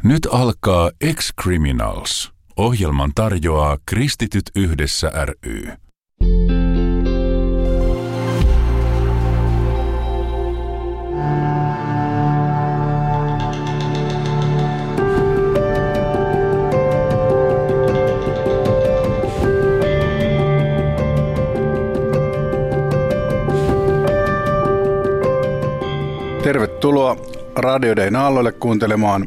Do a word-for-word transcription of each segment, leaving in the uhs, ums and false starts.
Nyt alkaa Ex-Criminals. Ohjelman tarjoaa Kristityt yhdessä ry. Tervetuloa Radio Dayn aalloille kuuntelemaan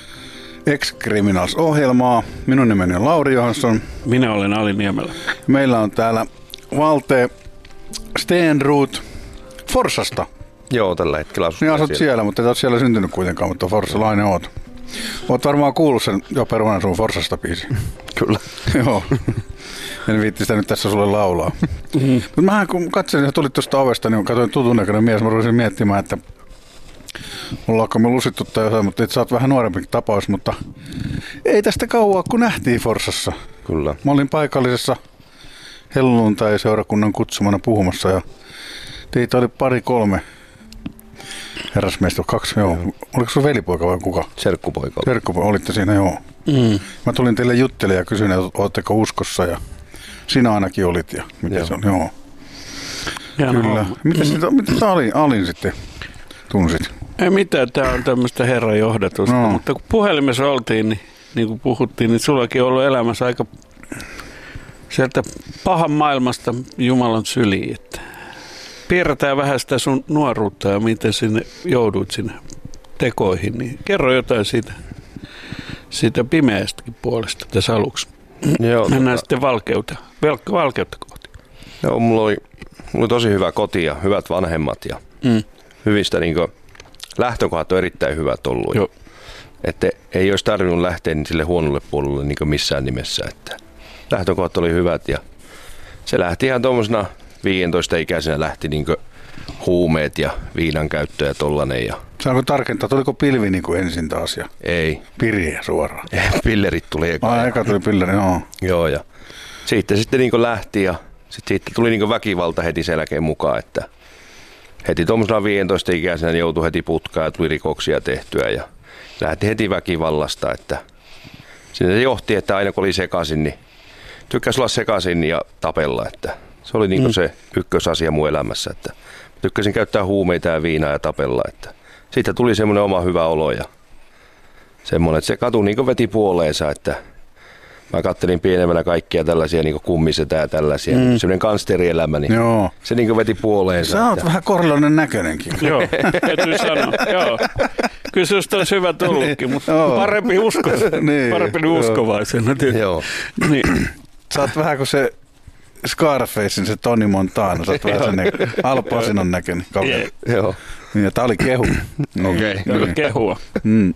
Ex-Criminals-ohjelmaa. Minun nimeni on Lauri Johansson. Minä olen Ali Niemelä. Meillä on täällä Valte Stenroth Forsasta. Joo, tällä hetkellä asut niin asut siellä. siellä, mutta et ole siellä syntynyt kuitenkaan, mutta forsalainen oot. Oot varmaan kuullut sen jo perunan sun Forsasta biisi. Kyllä. Joo. En viitti sitä nyt tässä sulle laulaa. Mm-hmm. Mutta mähän kun katselin, että tulit tuosta ovesta, niin katsoin tutun näköinen mies. Mä rupesin miettimään, että mulla onko me lusittu tai jotain, mutta et sä oot vähän nuorempi tapaus, mutta ei tästä kauaa kun nähtiin Forsassa. Kyllä. Mä olin paikallisessa helluntai-seurakunnan kutsumana puhumassa ja teitä oli pari kolme herrasmiestä, kaksi, joo. Oliko sun velipoika vai kuka? Serkkupoika. Serkkupoika, olitte siinä, joo. Mm. Mä tulin teille juttelemaan ja kysyin, että ootteko uskossa ja sinä ainakin olit ja miten joo. se on, joo. Hieno. Kyllä. Miten sitä, miten sä Alin, Alin sitten tunsit? Ei mitään, tää on tämmöistä herran johdatusta, no. Mutta kun puhelimessa oltiin, niin, niin kuin puhuttiin, niin sullakin on ollut elämässä aika sieltä pahan maailmasta Jumalan syliin, että piirretään vähän sitä sun nuoruutta ja miten sinne jouduit sinne tekoihin, niin kerro jotain siitä, siitä pimeästäkin puolesta tässä aluksi. Joo, mennään tota... sitten valkeutta, velka, valkeutta kohti. Joo, mulla oli, mulla oli tosi hyvä koti ja hyvät vanhemmat ja mm. hyvistä niin kuin, lähtökohdat on erittäin hyvät ollut. Joo. Että ei olisi tarvinnut lähteä niin sille huonolle puolelle niin kuin missään nimessä. Että lähtökohdat oli hyvät ja se lähti ihan tuommoisena viisitoista ikäisenä lähti niin kuin huumeet ja viinan käyttö ja tollanen. Ja... Saanko tarkentaa, tuliko pilvi niin kuin ensin taas? Ja ei. Piriä suoraan? Pillerit tuli eka. Ai, eka tuli pilleri, joo. Joo, ja siitä sitten niin kuin lähti ja sitten siitä tuli niin kuin väkivalta heti selkeän mukaan, että heti tuommoisena viisitoista ikäisenä joutui heti putkaan ja tuli rikoksia tehtyä ja lähti heti väkivallasta, että sinne se johti, että aina kun oli sekaisin, niin tykkäsi olla sekaisin ja tapella, että se oli niin kuin mm. se ykkösasia mun elämässä, että tykkäsin käyttää huumeita ja viinaa ja tapella, että siitä tuli semmoinen oma hyvä olo ja semmoinen, että se katu niin kuin veti puoleensa, että mä kattelin pienemmänä kaikkia tällaisia niin kuin kummisetä ja tällaisia, mm. semmoinen gangsterielämä, niin joo. Se niin kuin veti puoleensa. Sä oot että... vähän Korleonen näköinenkin. Joo, täytyy sanoa, joo. Kyllä se olisi taas hyvä tullutkin, mutta joo. parempi, usko, niin, parempi uskovaisena. Joo. Niin. Sä oot vähän kuin se Scarfacein, se Tony Montana, sä oot vähän sen Al Pacinon näköinen. Yeah. Joo. Niin, ja tää oli kehu. Niin, okei, okay. Niin. Kehua. Mm.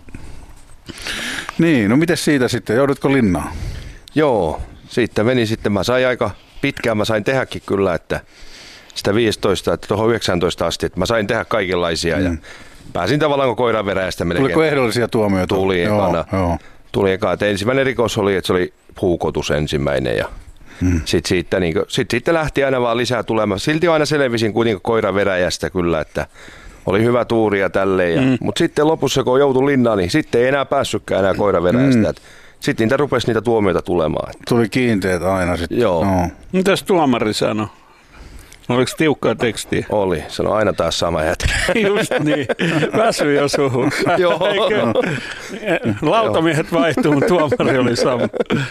Niin, no miten siitä sitten? Joudutko linnaan? Joo, siitä meni sitten. Mä sain aika pitkään, mä sain tehdäkin kyllä, että sitä viisitoista, että tuohon yhdeksäntoista asti, että mä sain tehdä kaikenlaisia mm. ja pääsin tavallaan kun koiran veräjästä melkein. Tuliko ehdollisia tuomioita? Tuli ekana. Joo, joo. Tuli eka, että ensimmäinen rikos oli, että se oli puukotus ensimmäinen ja mm. sitten siitä, niin kuin, sit, siitä lähti aina vaan lisää tulemaan. Silti aina selvisin kuitenkin koiran veräjästä kyllä, että oli hyvä tuuri ja tälleen. Mm. Mutta sitten lopussa, kun joutui linnaan, niin sitten ei enää päässytkään enää koiran veräjästä. Mm. Sitten niitä rupesi niitä tuomioita tulemaan. Tuli kiinteät aina sitten. Joo. No. Mitäs tuomari sanoi? Oliko tiukkaa tekstiä? Oli. Sano aina taas sama jätkä. Just niin. Väsy jo suhun. Joo. Lautamiehet vaihtuu, mutta tuomari oli sama.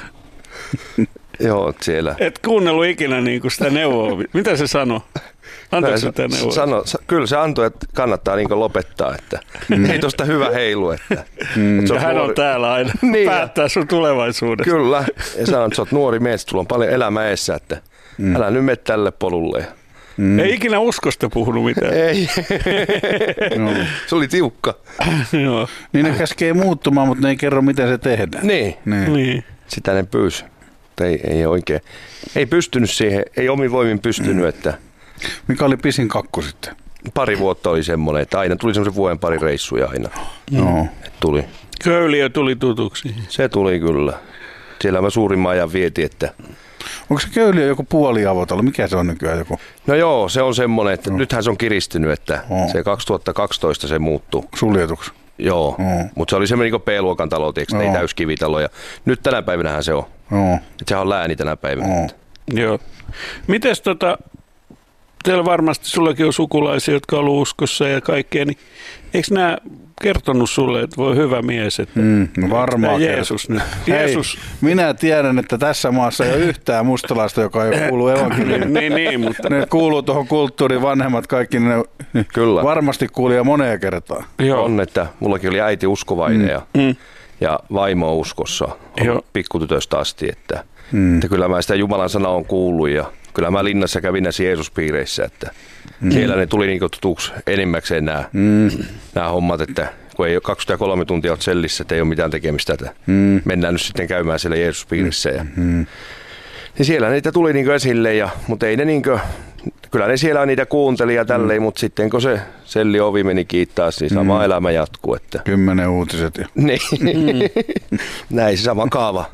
Joo, siellä. Et kuunnellut ikinä niin sitä neuvoa. Mitä se sanoi? Antaako se sitä neuvoa? Sano, kyllä se antoi, että kannattaa niin lopettaa, että mm. ei tosta hyvä heilu. Että, mm. että hän nuori... on täällä aina niin, päättää sun tulevaisuudesta. Kyllä. Ja sanoi, että sä oot nuori mies, sulla on paljon elämää eessä, että mm. älä nyt mene tälle polulle. Mm. Ei ikinä uskosta puhunut mitään. Ei. No. Se oli tiukka. Joo. Niin ne käskee muuttumaan, mutta ne ei kerro, miten se tehdään. Niin. niin. niin. Sitä ne pyysi. Ei, ei oikein. Ei pystynyt siihen, ei omin voimin pystynyt. Mm. Että mikä oli pisin kakku sitten? Pari vuotta oli semmoinen, että aina tuli semmoisen vuoden pari reissuja aina. No. Tuli. Köyliö tuli tutuksi. Se tuli kyllä. Siellä mä suurimman ajan vietin, että onko se Köyliö joku puoliavotalo? Mikä se on nykyään joku? No joo, se on semmoinen, että no. nythän se on kiristynyt, että oh. se kaksituhattakaksitoista se muuttui. Suljetuksi? Joo, Mm. mutta se oli semmoinen niin B-luokan talo, tiiäks, ei Joo. täyskivitalo. Ja nyt tänä päivänähän se on. Joo. Et sehän on lääni tänä päivänä. Joo. Joo. Mites tota, teillä varmasti sullakin on sukulaisia, jotka on ollut uskossa ja kaikkea, niin eikö nämä kertonut sulle, että voi hyvä mies, että Mm, no varmaan tämä Jeesus nyt. Jeesus. Hei, minä tiedän, että tässä maassa ei ole yhtään mustalaista, joka ei kuulu evankeliumiin. niin, niin, mutta Ne kuuluu tuohon kulttuuriin, vanhemmat kaikki, ne Kyllä. varmasti kuuli jo moneen kertaan. joo. On, että mullakin oli äiti uskovainen ja, Mm. ja vaimo on uskossa Joo. ollut pikkutytöstä asti. Että, Mm. että kyllä mä sitä Jumalan sanaa on kuullut ja kyllä mä linnassa kävin näissä Jeesuspiireissä. Että mm. Siellä ne tuli niinku tutuksi enimmäkseen nämä, Mm. nämä hommat, että kun ei ole kaksikymmentäkolme tuntia olet sellissä, että ei ole mitään tekemistä, että Mm. mennään nyt sitten käymään siellä Jeesuspiirissä. Ja, Mm. niin siellä niitä tuli niinku esille, ja, mutta ei ne niinku, kyllä ne siellä niitä kuunteli ja tälleen, mm. mutta sitten kun se selli ovi meni kiittää, niin sama mm. elämä jatkuu. Että. Kymmenen uutiset. Ja. Niin, mm. näin se sama kaava.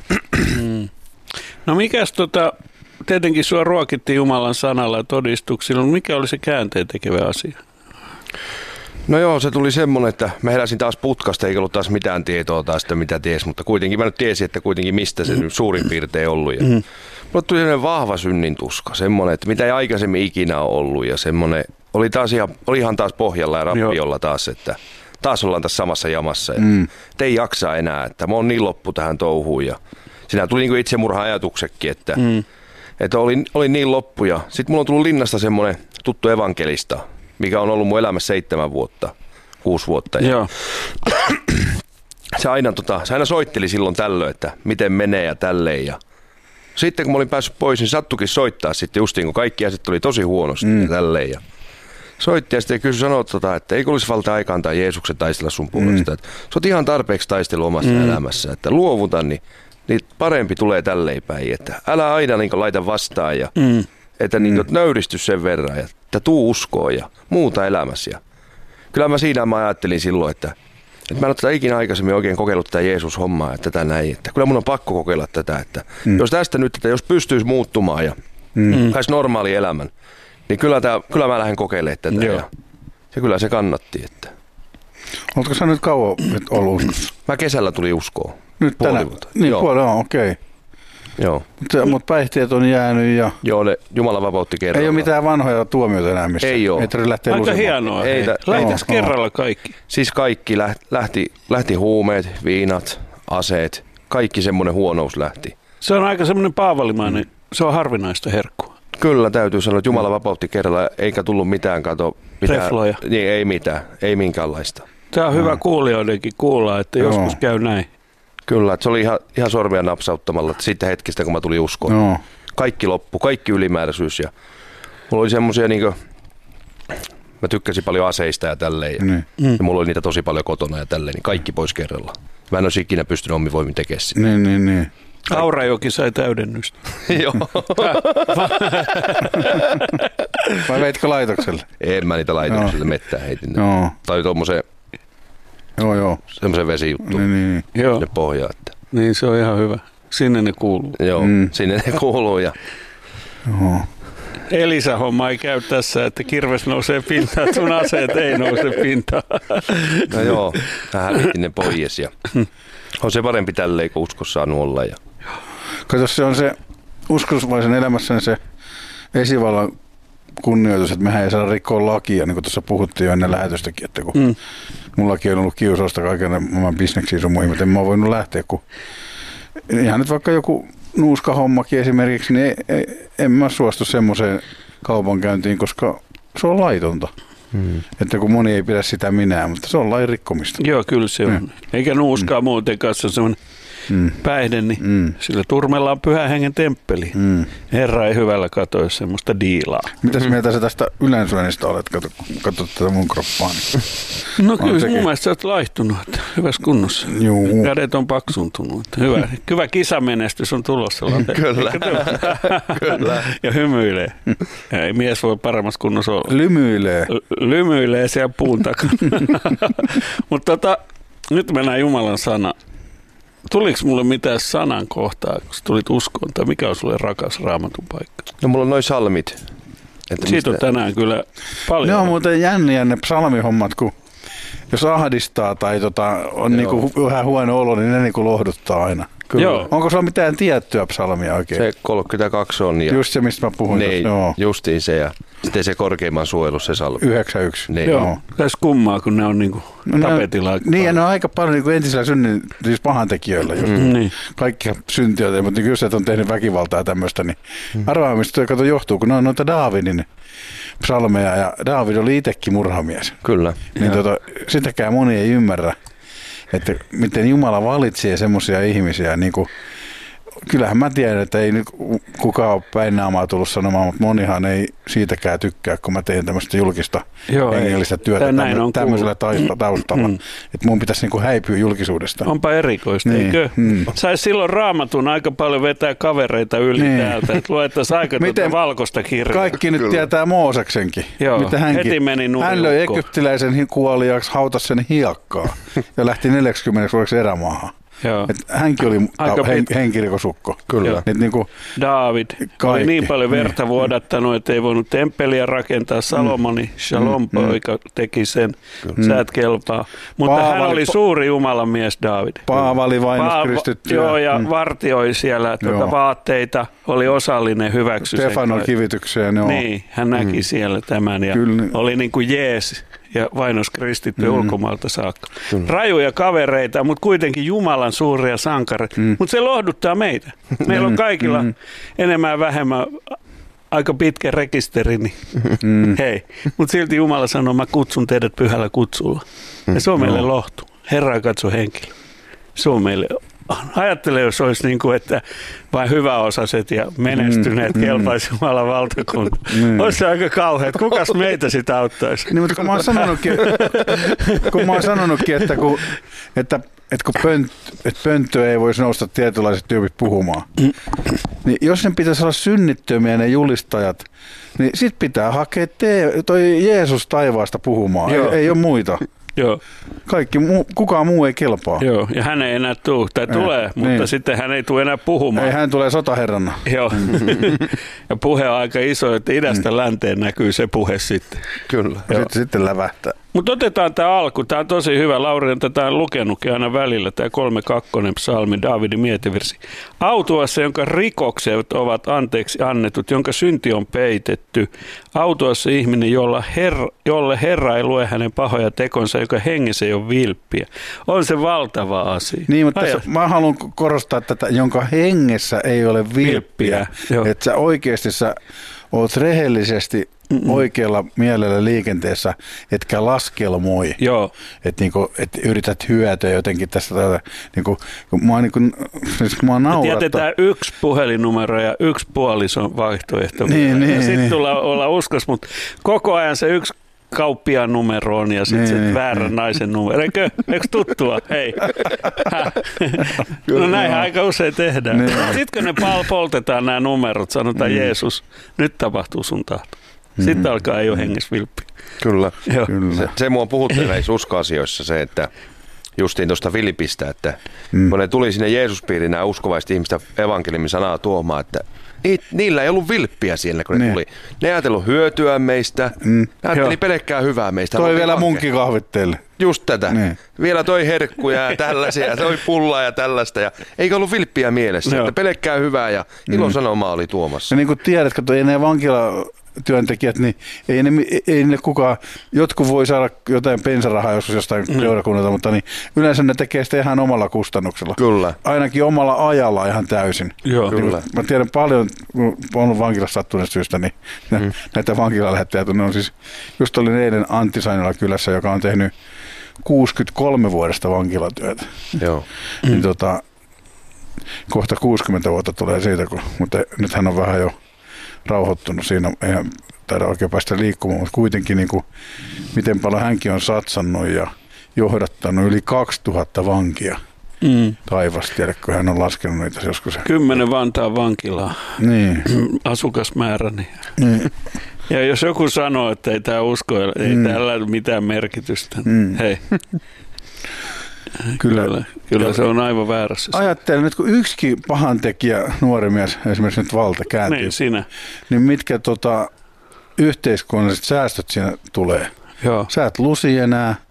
No mikäs tota, tietenkin sua ruokittiin Jumalan sanalla ja todistuksilla, mutta mikä oli se käänteen tekevä asia? No joo, se tuli semmoinen, että mä heräsin taas putkasta, eikä ollut taas mitään tietoa taas sitä, mitä ties, mutta kuitenkin mä nyt tiesin, että kuitenkin mistä se nyt suurin piirtein ollut. Ja mm. mulle tuli sellainen vahva synnintuska, semmoinen, että mitä ei aikaisemmin ikinä ole ollut ja semmoinen, oli, taas ihan, oli ihan taas pohjalla ja rappiolla taas, että taas ollaan tässä samassa jamassa ja mm. ei jaksa enää, että mä oon niin loppu tähän touhuun ja siinä tuli niin kuin itsemurha-ajatuksekin, että, mm. että oli, oli niin loppu ja sitten mulla on tullut linnasta semmoinen tuttu evankelista, mikä on ollut mun elämässä seitsemän vuotta, kuusi vuotta. Ja Joo. se, aina, tota, se aina soitteli silloin tällöin, että miten menee ja tälleen. Ja sitten kun mä olin päässyt pois, niin sattukin soittaa sitten justiin, kun kaikki asiat oli tosi huonosti mm. ja tälleen. Ja soitti ja sitten kysyi sanoa, tota, että eikö olisi valta aikaa antaa Jeesuksen taistella sun puolesta. Mm. Että sä oot ihan tarpeeksi taistelu omassa mm. elämässä, että luovuta, niin, niin parempi tulee tälleen päin. Että älä aina niin laita vastaan ja mm. että niin, mm. nöyristy sen verran ja että tuu uskoon ja muuta elämässä. Ja kyllä mä siinä mä ajattelin silloin, että, että mä en ole tätä ikinä aikaisemmin oikein kokeillut tätä Jeesus-hommaa, että tätä näin. Että kyllä mun on pakko kokeilla tätä, että mm. jos tästä nyt, että jos pystyisi muuttumaan ja mm. saisi normaali elämän, niin kyllä, tää, kyllä mä lähden kokeilemaan tätä. Ja, ja kyllä se kannatti. Että. Oletko sä nyt kauan ollut uskossa? Mä kesällä tuli uskoon. Nyt tänä? Niin, puoli on, okei. Okay. Joo. Mutta mut päihteet on jäänyt ja... Joo, ne Jumala vapautti kerralla. Ei ole mitään vanhoja tuomioita enää missä. Ei ole. Ei tarvitse lähteä Aika lusemaan. hienoa. Ei, Lähtäisi no, kerralla kaikki. Siis kaikki lähti, lähti huumeet, viinat, aseet, kaikki semmoinen huonous lähti. Se on aika semmoinen paavalimainen, se on harvinaista herkkua. Kyllä täytyy sanoa, että Jumala vapautti kerralla, eikä tullut mitään kato. Mitään, Refloja. Niin, ei mitään, ei minkäänlaista. Tämä on hyvä no. kuulijoidenkin kuulla, että Joo. joskus käy näin. Kyllä, että se oli ihan, ihan sormia napsauttamalla siitä hetkestä, kun mä tulin uskoon. Joo. Kaikki loppu, kaikki ylimääräisyys ja mulla oli semmosia niinku, mä tykkäsin paljon aseista ja tälleen ja, Niin. ja mulla oli niitä tosi paljon kotona ja tälleen, niin kaikki pois kerralla. Mä en olisi ikinä pystynyt omin voimin tekemään sitä. Niin, niin, niin. Kaurajoki sai täydennystä. Joo. Vai veitkö laitokselle? En mä niitä laitokselle mettään heitin. Ne. Joo. Tai tommoseen Joo, joo. semmoisen vesijuttuun Niin, niin. Joo, ne pohjaa. Että. niin se on ihan hyvä. Sinne ne kuuluu. Joo, Mm. sinne ne kuuluu ja Joo. Elisa-homma ei käy tässä, että kirves nousee pintaan, sun aseet ei nouse pintaan. no joo, mä hävitin ne pois ja on se parempi tälleen, kun uskossa saanut olla. Ja. Kato, se on se uskovaisen elämässä se esivallan kunnioitus, että mehän ei saa rikkoa lakia, niin kuin tuossa puhuttiin jo ennen lähetystäkin, että kun mm. mullakin on ollut kiusausta kaiken oman bisneksiin sun muihin, mutta en mä oon voinut lähteä, kun ihan nyt vaikka joku nuuskahommakin esimerkiksi, niin ei, ei, en mä suostu semmoiseen kaupankäyntiin, koska se on laitonta. Hmm. Että kun moni ei pidä sitä minään, mutta se on lain rikkomista. Joo, kyllä se on. Mm. Eikä nuuskaa mm. muutenkaan, se on semmoinen mm. päihde, niin mm. sillä turmella on pyhän hengen temppeli. Mm. Herra ei hyvällä katoa semmoista diilaa. Mitäs mm. mieltä sä tästä ylensyönnistä olet? Kato, katsot tätä mun kroppaa. Niin. No kyllä mun mielestä sä oot laihtunut, että hyvässä kunnossa. Juu. Kädet on paksuntunut. Että hyvä, hyvä kisamenestys on tulossa. Kyllä. Kyllä. Ja hymyilee. Ei mies voi paremmassa kunnossa olla. Lymyilee. L- lymyilee siellä puun takana. Mutta tota, nyt mennään Jumalan sana. Tuliko mulle mitään sanan kohtaa, kun sä tulit uskoon, tai mikä on sulle rakas Raamatun paikka? No mulla on noi salmit. Että siitä mistä... on tänään kyllä paljon. Ne on muuten jänniä ne psalmihommat, kun jos ahdistaa tai tota, on niinku vähän huono olo, niin ne niinku lohduttaa aina. Joo. Onko sulla mitään tiettyä psalmia oikein? Se kolmekymmentäkaksi on. Ja just se, mistä mä puhuin. niin, tuossa, justiin se ja sitten se korkeimman suojelu, se salmi. yhdeksänkymmentäyksi. Niin. Joo, tässä kummaa, kun ne on niinku no, tapetilla. Ne, niin, ja ne on aika paljon niinku entisillä synnin, siis pahantekijöillä. Just. Mm. Niin. Kaikki syntiöitä, mutta niin jos on tehnyt väkivaltaa ja tämmöistä, niin mm. arvaa, mistä kato johtuu, kun ne on noita Daavidin psalmeja, ja Daavid oli itsekin murhamies. Kyllä. Niin tota, sitäkään moni ei ymmärrä, että miten Jumala valitsee semmoisia ihmisiä, niin kuin, kyllähän mä tiedän, että ei nyt kukaan ole päin naamaa tullut sanomaan, mutta monihan ei siitäkään tykkää, kun mä teen tämmöistä julkista Joo, hengellistä työtä tämmö, tämmöisellä taustalla, mm. että mun pitäisi niinku häipyä julkisuudesta. Onpa erikoista, niin. eikö? Mm. Saisi silloin Raamatun aika paljon vetää kavereita yli niin. täältä, että luettaisiin aika tuota valkoista kirjaa. Kaikki nyt Kyllä. tietää Mooseksenkin. Joo, mitä hänkin, heti meni nurin. Hän löi egyptiläisen kuoliaaksi, hautasi sen hiekkaa ja lähti neljäkymmentä vuodeksi erämaahan. Et hänkin oli hen, henkirikosukko. Kyllä. Niin kuin Daavid oli niin paljon verta niin. vuodattanut, että ei voinut temppeliä rakentaa. Salomoni, Shalom poika mm. teki sen. Mm. Sä et kelpaa. Mutta Paavali, hän oli suuri Jumalan mies, Daavid. Paavali vainos kristittyä. Joo, ja mm. vartioi siellä tuota vaatteita. Oli osallinen, hyväksy sen. Stefanon kivitykseen, joo. Niin, hän näki mm. siellä tämän ja Kyllä. oli niin kuin jees. Ja vainos kristitty mm. ulkomailta saakka. Mm. Rajuja kavereita, mutta kuitenkin Jumalan suuria sankareita. Mm. Mutta se lohduttaa meitä. Meillä on kaikilla mm. enemmän ja vähemmän aika pitkä rekisteri. Niin mm. hei, mutta silti Jumala sanoo, mä kutsun teidät pyhällä kutsulla. Mm. Ja se on meille no. lohtu. Herra ei katso henkilö. Se on meille ajattele, jos olisi niin kuin, että vain hyväosaiset ja menestyneet mm, kelpaisi mm. Jumalan valtakunta. Mm. Olisi se aika kauheat. Kukas meitä sitä auttaisi? Niin, mutta kun mä oon sanonutkin, kun mä oon sanonutkin että, kun, että, että kun pönt, että pönttöä ei voisi nousta tietynlaiset tyypit puhumaan, mm. niin jos ne pitäisi olla synnittömiä ne julistajat, niin sit pitää hakea te, toi Jeesus taivaasta puhumaan. Ei, ei ole muita. Joo. Kaikki, muu, kukaan muu ei kelpaa. Joo, ja hän ei enää tule, tai tulee, eh, mutta niin. sitten hän ei tule enää puhumaan. Ei, hän tulee sotaherrana. Joo, ja puhe on aika iso, että idästä mm. länteen näkyy se puhe sitten. Kyllä, ja sitten, sitten lävähtää. Mutta otetaan tämä alku, tämä on tosi hyvä. Lauri on tätä lukenutkin aina välillä, tämä kolme kakkonen psalmi, Daavidin mietivirsi. Autuassa, jonka rikokset ovat anteeksi annetut, jonka synti on peitetty. Autuassa ihminen, jolla herra, jolle Herra ei lue hänen pahoja tekonsa, joka hengessä ei ole vilppiä. On se valtava asia. Niin, mutta tässä, mä haluan korostaa tätä, jonka hengessä ei ole vilppiä. vilppiä että sä oikeasti sä oot rehellisesti Mm-mm. oikealla mielellä liikenteessä, etkä laskelmoi. Joo. Että niinku, et yrität hyötyä jotenkin tästä. Niinku, mua, niinku, siis mua naurattaa. Jätetään yksi puhelinnumero ja yksi puolison vaihtoehto. Niin, niin, ja sitten niin. tullaan olla uskos, mutta koko ajan se yksi kauppiaan numero on ja sitten niin, se väärän niin. naisen numero. Eikö, eikö tuttua? Hei. No näinhän aika usein tehdään. Niin. Sitten kun ne pal- poltetaan nämä numerot, sanotaan mm. Jeesus, nyt tapahtuu sun tahto. Sitten mm. alkaa ei ole hengessä vilppi. Kyllä. Kyllä. Se, se mua puhuttiin näissä uskoasioissa se, että justiin tuosta Filipistä, että mm. kun ne tuli sinne Jeesuspiiriin nämä uskovaiset ihmistä evankeliumin sanaa tuomaan, että Ni, niillä ei ollut vilppiä siellä, kun ne niin. tuli. Ne ei ajatellut hyötyä meistä, mm. ne ajatteli pelkkää hyvää meistä. Toi vielä munkin kahvitteelle. Just tätä. Niin. Vielä toi herkkuja ja tällaisia, toi pullaa ja tällaista. Ja eikä ollut vilppiä mielessä, no. että pelkkää hyvää ja ilosanomaa oli tuomassa. Ja niin kuin tiedät, että ei ne vankila työntekijät, niin ei ne, ei ne kukaan, jotkut voi saada jotain bensarahaa joskus jostain mm. seurakunnalta, mutta niin yleensä ne tekee sitä ihan omalla kustannuksella. Kyllä. Ainakin omalla ajalla ihan täysin. Joo. Niin, kyllä. Mä tiedän paljon, kun olen vankilassa sattuneesta syystä, niin mm. näitä vankilalähettäjät, ne on siis, just olin eilen Antti-Sainilla kylässä, joka on tehnyt kuusikymmentäkolme vuodesta vankilatyötä. Joo. Mm. Niin tota, kohta kuusikymmentä vuotta tulee siitä, kun, mutta nyt hän on vähän jo rauhoittunut siinä, eihän taida oikein päästä liikkumaan, mutta kuitenkin niin kuin, miten paljon hänkin on satsannut ja johdattanut yli kaksituhatta vankia mm. taivasta, tiedätkö, hän on laskenut niitä joskus. Kymmenen Vantaan vankilaa, niin. asukasmäärä. Niin. Ja jos joku sanoo, että ei tämä usko, ei mm. täällä ole mitään merkitystä, mm. hei. Kyllä, kyllä, kyllä se on aivan väärässä. Ajattelen nyt, kun yksikin pahantekijä, nuori mies, esimerkiksi nyt Valta kääntyy, niin, sinä. niin mitkä tota, yhteiskunnalliset säästöt siinä tulee? Joo. Sä et lusi enää,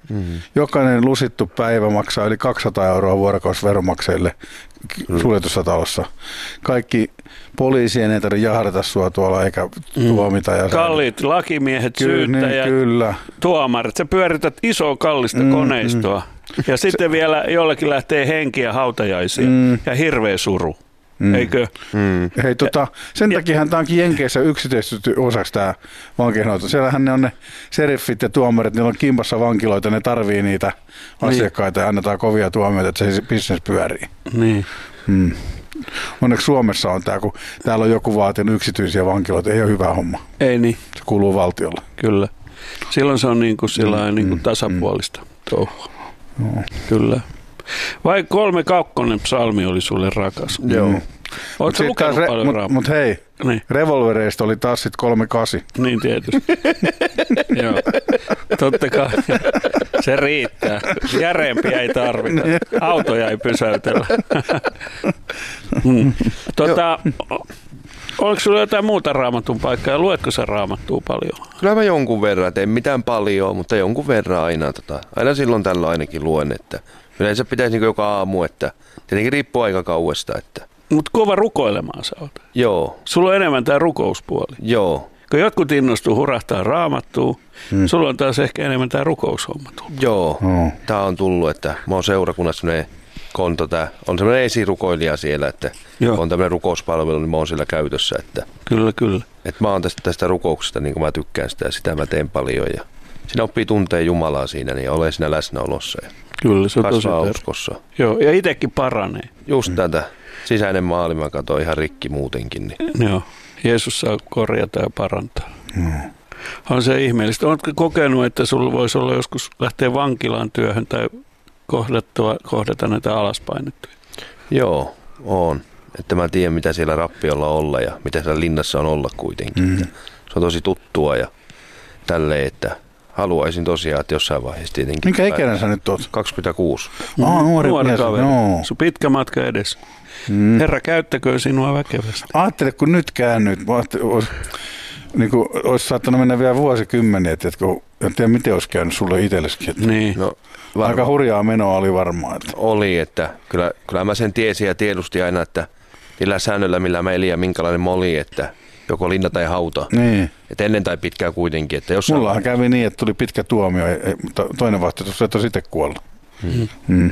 Mm-hmm. Jokainen lusittu päivä maksaa yli kaksisataa euroa vuorokausi veronmaksajille mm. suljetussa talossa. Kaikki poliisien ei tarvitse jahdata sua tuolla eikä mm. tuomita. Ja kalliit lakimiehet, Ky- syyttäjät, niin, kyllä. tuomarit. Sä pyörität isoa kallista mm, koneistoa. Mm. Ja sitten se, vielä jollakin lähtee henkiä hautajaisia mm. ja hirveä suru. Mm. Eikö? Mm. Hei, tota, sen takiahan tämä onkin Jenkeissä yksityistetty osaksi tämä vankeinhoito. Siellähän ne on ne seriffit ja tuomarit, niillä on kimpassa vankiloita, ne tarvii niitä niin. asiakkaita ja annetaan kovia tuomioita, että se business pyörii. Niin. Mm. Onneksi Suomessa on tämä, kun täällä on joku vaatinut yksityisiä vankiloita, ei ole hyvä homma. Ei niin. Se kuuluu valtiolle. Kyllä. Silloin se on niin kuin sillain, mm. niin kuin tasapuolista mm. touhua. No. Kyllä. Vai kolme kakkonen psalmi oli sulle rakas? Joo. Mm. Oletko lukenut re- paljon Mutta mut hei, niin. revolvereista oli taas sitten kolme kasi. Niin tietysti. Joo. Totta kai. Se riittää. Järeempiä ei tarvita. Autoja ei pysäytellä. mm. tota, oliko sulla jotain muuta raamatun paikkaa ja luetko sä raamattua paljon? Kyllä mä jonkun verran, en mitään paljon, mutta jonkun verran aina. Tota, aina silloin tällä ainakin luen, että yleensä pitäisi niin joka aamu, että tietenkin riippuu aika kauesta, että mutta kova rukoilemaan sä oot. Joo. Sulla on enemmän tämä rukouspuoli. Joo. Kun jotkut innostuu hurahtaa raamattua, hmm. sulla on taas ehkä enemmän tämä rukoushomma tullut. Joo. Hmm. Tämä on tullut, että mä oon seurakunnassa sellainen konto, tää, on sellainen esirukoilija siellä, että Joo. on tämmöinen rukouspalvelu, niin mä oon siellä käytössä. Että, kyllä, kyllä. Että mä oon tästä, tästä rukouksesta, niin kuin mä tykkään sitä, sitä mä teen paljon. Ja siinä oppii tuntee Jumalaa siinä, niin ole siinä läsnäolossa. Ja kyllä, se on tosi uskossa. Joo, ja itsekin paranee. Just hmm. tätä. Sisäinen maali, mä katsoin ihan rikki muutenkin. Niin. Joo, Jeesus saa korjata ja parantaa. Mm. On se ihmeellistä. Oletko kokenut, että sulla voisi olla joskus lähteä vankilaan työhön tai kohdata näitä alaspainettuja? Joo, on. Että mä tiedän, mitä siellä rappiolla olla ja mitä siellä linnassa on olla kuitenkin. Mm. Se on tosi tuttua ja tälleen, että haluaisin tosiaan, että jossain vaiheessa tietenkin. Minkä ikäinen sä nyt oot? kaksikymmentäkuusi. Oh, nuori, nuori mies. Kaveri. No. Sun pitkä matka edessä. Mm. Herra, käyttäköön sinua väkevästi. Ajattele, kun nyt käännyt, olisi, niin kuin, olisi saattanut mennä vielä vuosikymmeniä, että en tiedä, miten olisi käynyt sulle itsellesikin. Niin. No, aika hurjaa menoa oli varmaan. Että. Oli, että kyllä, kyllä mä sen tiesin ja tiedustin aina, että millä säännöllä, millä mä elin ja minkälainen mä olin, että joko linna tai hauta. Niin. Että ennen tai pitkään kuitenkin. Että jossain... Mullahan kävi niin, että tuli pitkä tuomio, mutta toinen vaihtoehto, että olisi itse kuollut. Mm. Mm.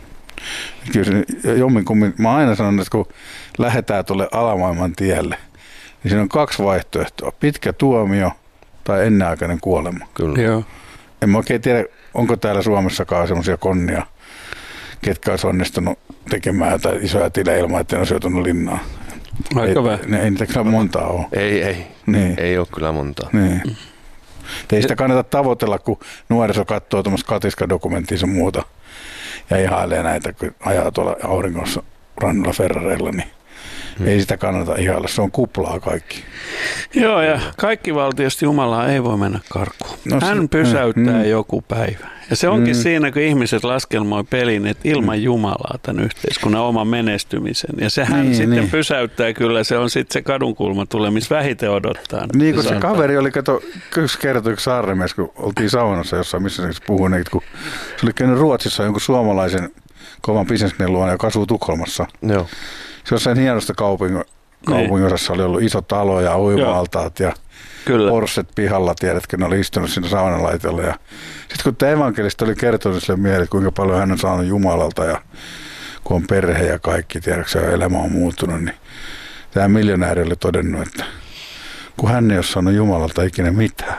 Kyllä jomminkummin, mä aina sanon, että kun lähdetään tuolle alamaailman tielle, niin siinä on kaksi vaihtoehtoa. Pitkä tuomio tai ennenaikainen kuolema. Kyllä. Joo. En mä oikein tiedä, onko täällä Suomessakaan semmoisia konnia, ketkä olisi onnistunut tekemään jotain isoja tilejä ilman, että ne olisi joutunut linnaan. Aika vähän. Ei, ei niitä kyllä montaa ole. Ei, ei. Niin. Ei ole kyllä montaa. Niin. Ei sitä kannata tavoitella, kun nuoriso katsoo tuommoista katiskadokumenttia ja muuta. Ja ihailee näitä, kun ajaa tuolla auringossa rannalla Ferrareilla, niin hmm. ei sitä kannata ihailla. Se on kuplaa kaikki. Joo, ja kaikki valtiosta Jumalaa ei voi mennä karkuun. No, Hän pysäyttää hmm. joku päivä. Ja se onkin hmm. siinä, kun ihmiset laskelmoi pelin, että ilman hmm. Jumalaa tämän yhteiskunnan oman menestymisen. Ja se hän niin, sitten niin. pysäyttää kyllä, se on sitten se kadunkulma tulee, missä vähiten odottaa. Niin kuin se antaa. Kaveri oli, kato, yksi kertoi yksi saarnamies, kun oltiin saunassa jossain, missä se puhui, kun se oli käynyt Ruotsissa jonkun suomalaisen kovan bisnesmen luona, joka asuu Tukholmassa. Joo. Se jossain hienosta kaupungin, kaupunginosassa oli ollut iso talo ja uima-altaat ja Kyllä. Porsset pihalla, tiedätkö, ne oli istunut siinä saunalaitolla. Ja sitten kun tämä evankelista oli kertonut sille miehelle, kuinka paljon hän on saanut Jumalalta ja kun on perhe ja kaikki, tiedätkö, ja elämä on muuttunut, niin tämä miljonääri oli todennut, että kun hän ei ole saanut Jumalalta ikinä mitään.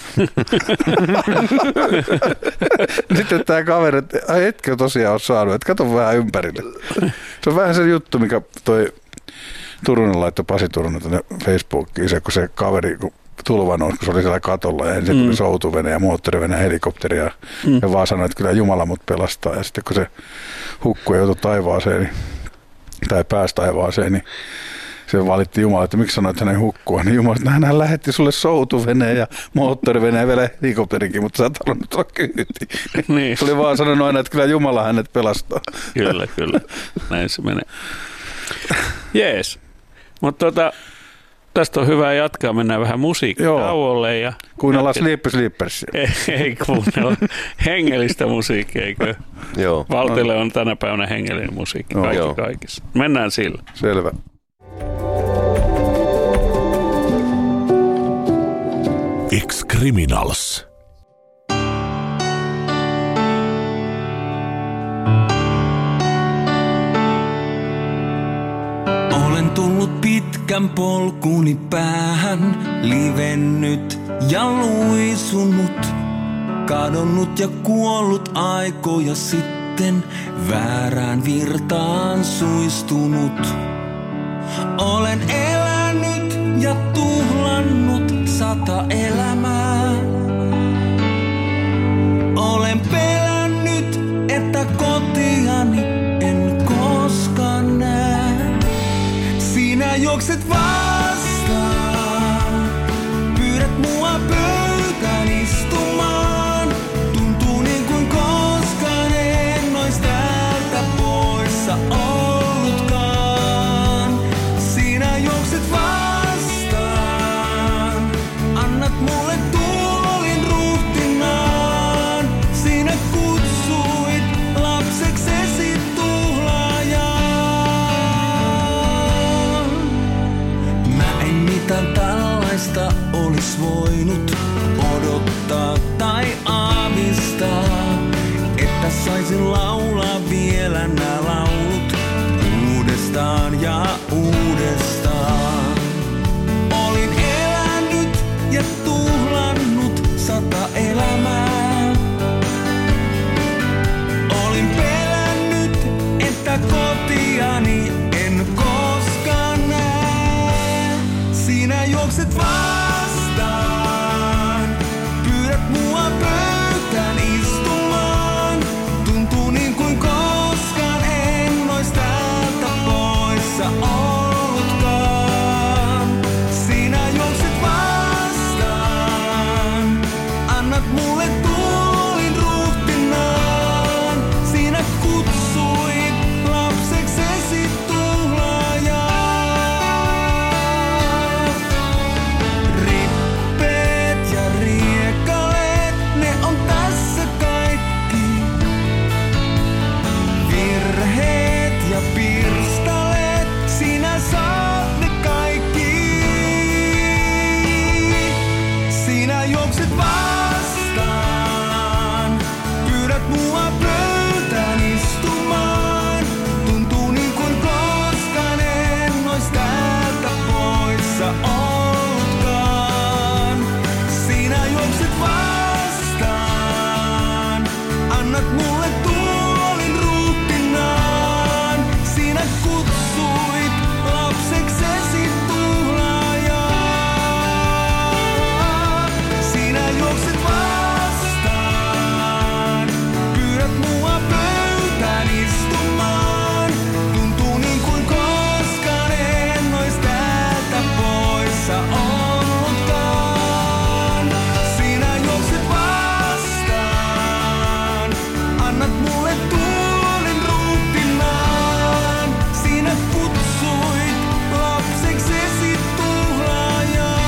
Sitten tämä kaveri, että etkö tosiaan ole saanut, että kato vähän ympärille. Se on vähän se juttu, mikä toi Turunen laittoi Pasi Turunen tuonne Facebookiin, se, kun se kaveri, kun tulva nousi, kun se oli siellä katolla ja ensin mm. tuli soutuvene ja moottorivene ja helikopteri ja, mm. ja vaan sanoi, että kyllä Jumala mut pelastaa. Ja sitten kun se hukkui ja joutui taivaaseen, niin, tai pääsi taivaaseen, niin se valitti Jumala, että miksi sanoit hänen hukkua. Niin Jumala, että hän lähetti sulle soutuveneen ja moottoriveneen ja vielä helikopterinkin, mutta sä et halunnut olla kyyti. Niin. Se oli vaan sanonut aina, että kyllä Jumala hänet pelastaa. Kyllä, kyllä. Näin se menee. Jees. Mutta tota, tästä on hyvä jatkaa. Mennään vähän musiikkitauolle. Ja kuunnellaan Sleepy Sleepersia. Ei, ei kuunnella hengellistä musiikkia, eikö? Joo. Valtille on tänä päivänä hengellinen musiikki. Kaikki Joo. kaikissa. Mennään sillä. Selvä. Ex-Criminals. Olen tullut pitkän polkuni päähän, livennyt ja luisunut, kadonnut ja kuollut aikoja sitten, väärään virtaan suistunut. Olen elänyt ja tuhlannut sata elämää. Olen pelännyt, että kotiani en koskaan näe. Sinä juokset vastaan, pyydät mua pöytään istumaan. Tuntuu niin kuin koskaan en ois täältä poissa ollutkaan. Sinä juokset vastaan, annat mulle tuolin ruhtinaan. Sinä kutsuit lapseksesi tuhlaajaan. Mä en mitään tällaista olis voinut odottaa tai aavistaa, että saisin laulaa vielä nää laulut uudestaan ja uudestaan. Olin elänyt ja tuhlannut sata elämää. Olin pelännyt, että kotiani en koskaan näe. Sinä juokset vastaan, pyydät mua pöytään istumaan. Tuntuu niin kuin koskaan en ois täältä poissa ollutkaan. Sinä juokset vastaan, annat mulle tuolin ruhtinaan. Sinä kutsuit lapseksesi tuhlaajaan. Rippeet ja riekaleet, ne on tässä kaikki. Virheet ja pirstaleet, sinä saat ne kaikki. Sinä juokset vastaan, pyydät mua pöytään istumaan. Tuntuu niin kuin koskaan en ois täältä poissa ollutkaan. Sinä juokset vastaan, annat mulle tuolin ruhtinaan. Sinä kutsuit lapseksesi tuhlaajaan. Sinä juokset vastaan, pyydät mua pöytään istumaan. Tuntuu niin kuin koskaan en ois täältä poissa ollutkaan. Sinä juokset vastaan, annat mulle tuolin ruhtinaan. Sinä kutsuit lapseksesi tuhlaajaan.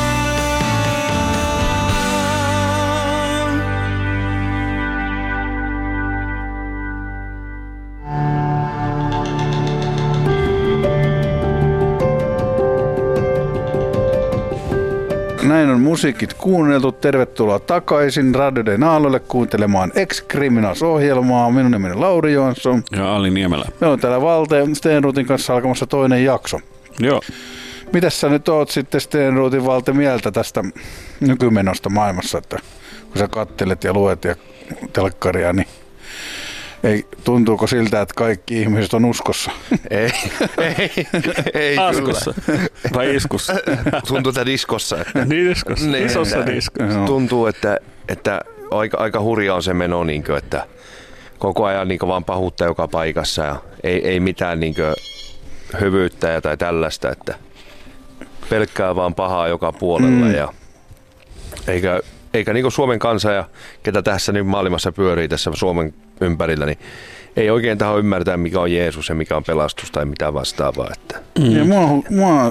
Näin on musiikit kuunneltu. Tervetuloa takaisin Radio Den Aallolle kuuntelemaan Ex-Criminals-ohjelmaa. Minun nimeni Lauri Johansson. Ja Ali Niemelä. Me on täällä Valte Stenruutin kanssa alkamassa toinen jakso. Joo. Mitäs sä nyt oot sitten Stenruutin Valte mieltä tästä nykymenosta maailmassa, että kun sä kattelet ja luet ja telkkaria, niin ei, tuntuuko siltä, että kaikki ihmiset on uskossa? Ei, ei, ei Askussa vai iskussa? Tuntuu, että diskossa. Että Niin diskossa, Niin, isossa että diskossa. tuntuu, että, että aika, aika hurja on se meno, niin kuin, että koko ajan niin kuin vaan pahuutta joka paikassa ja ei, ei mitään niin kuin hyvyyttä tai tällaista, että pelkkää vaan pahaa joka puolella. Mm. Ja eikä, eikä niin kuin Suomen kansa ja ketä tässä nyt maailmassa pyörii tässä Suomen ympärillä, niin ei oikein taho ymmärtää, mikä on Jeesus ja mikä on pelastus tai mitä vastaavaa. Että. Mm. Ja mua, mua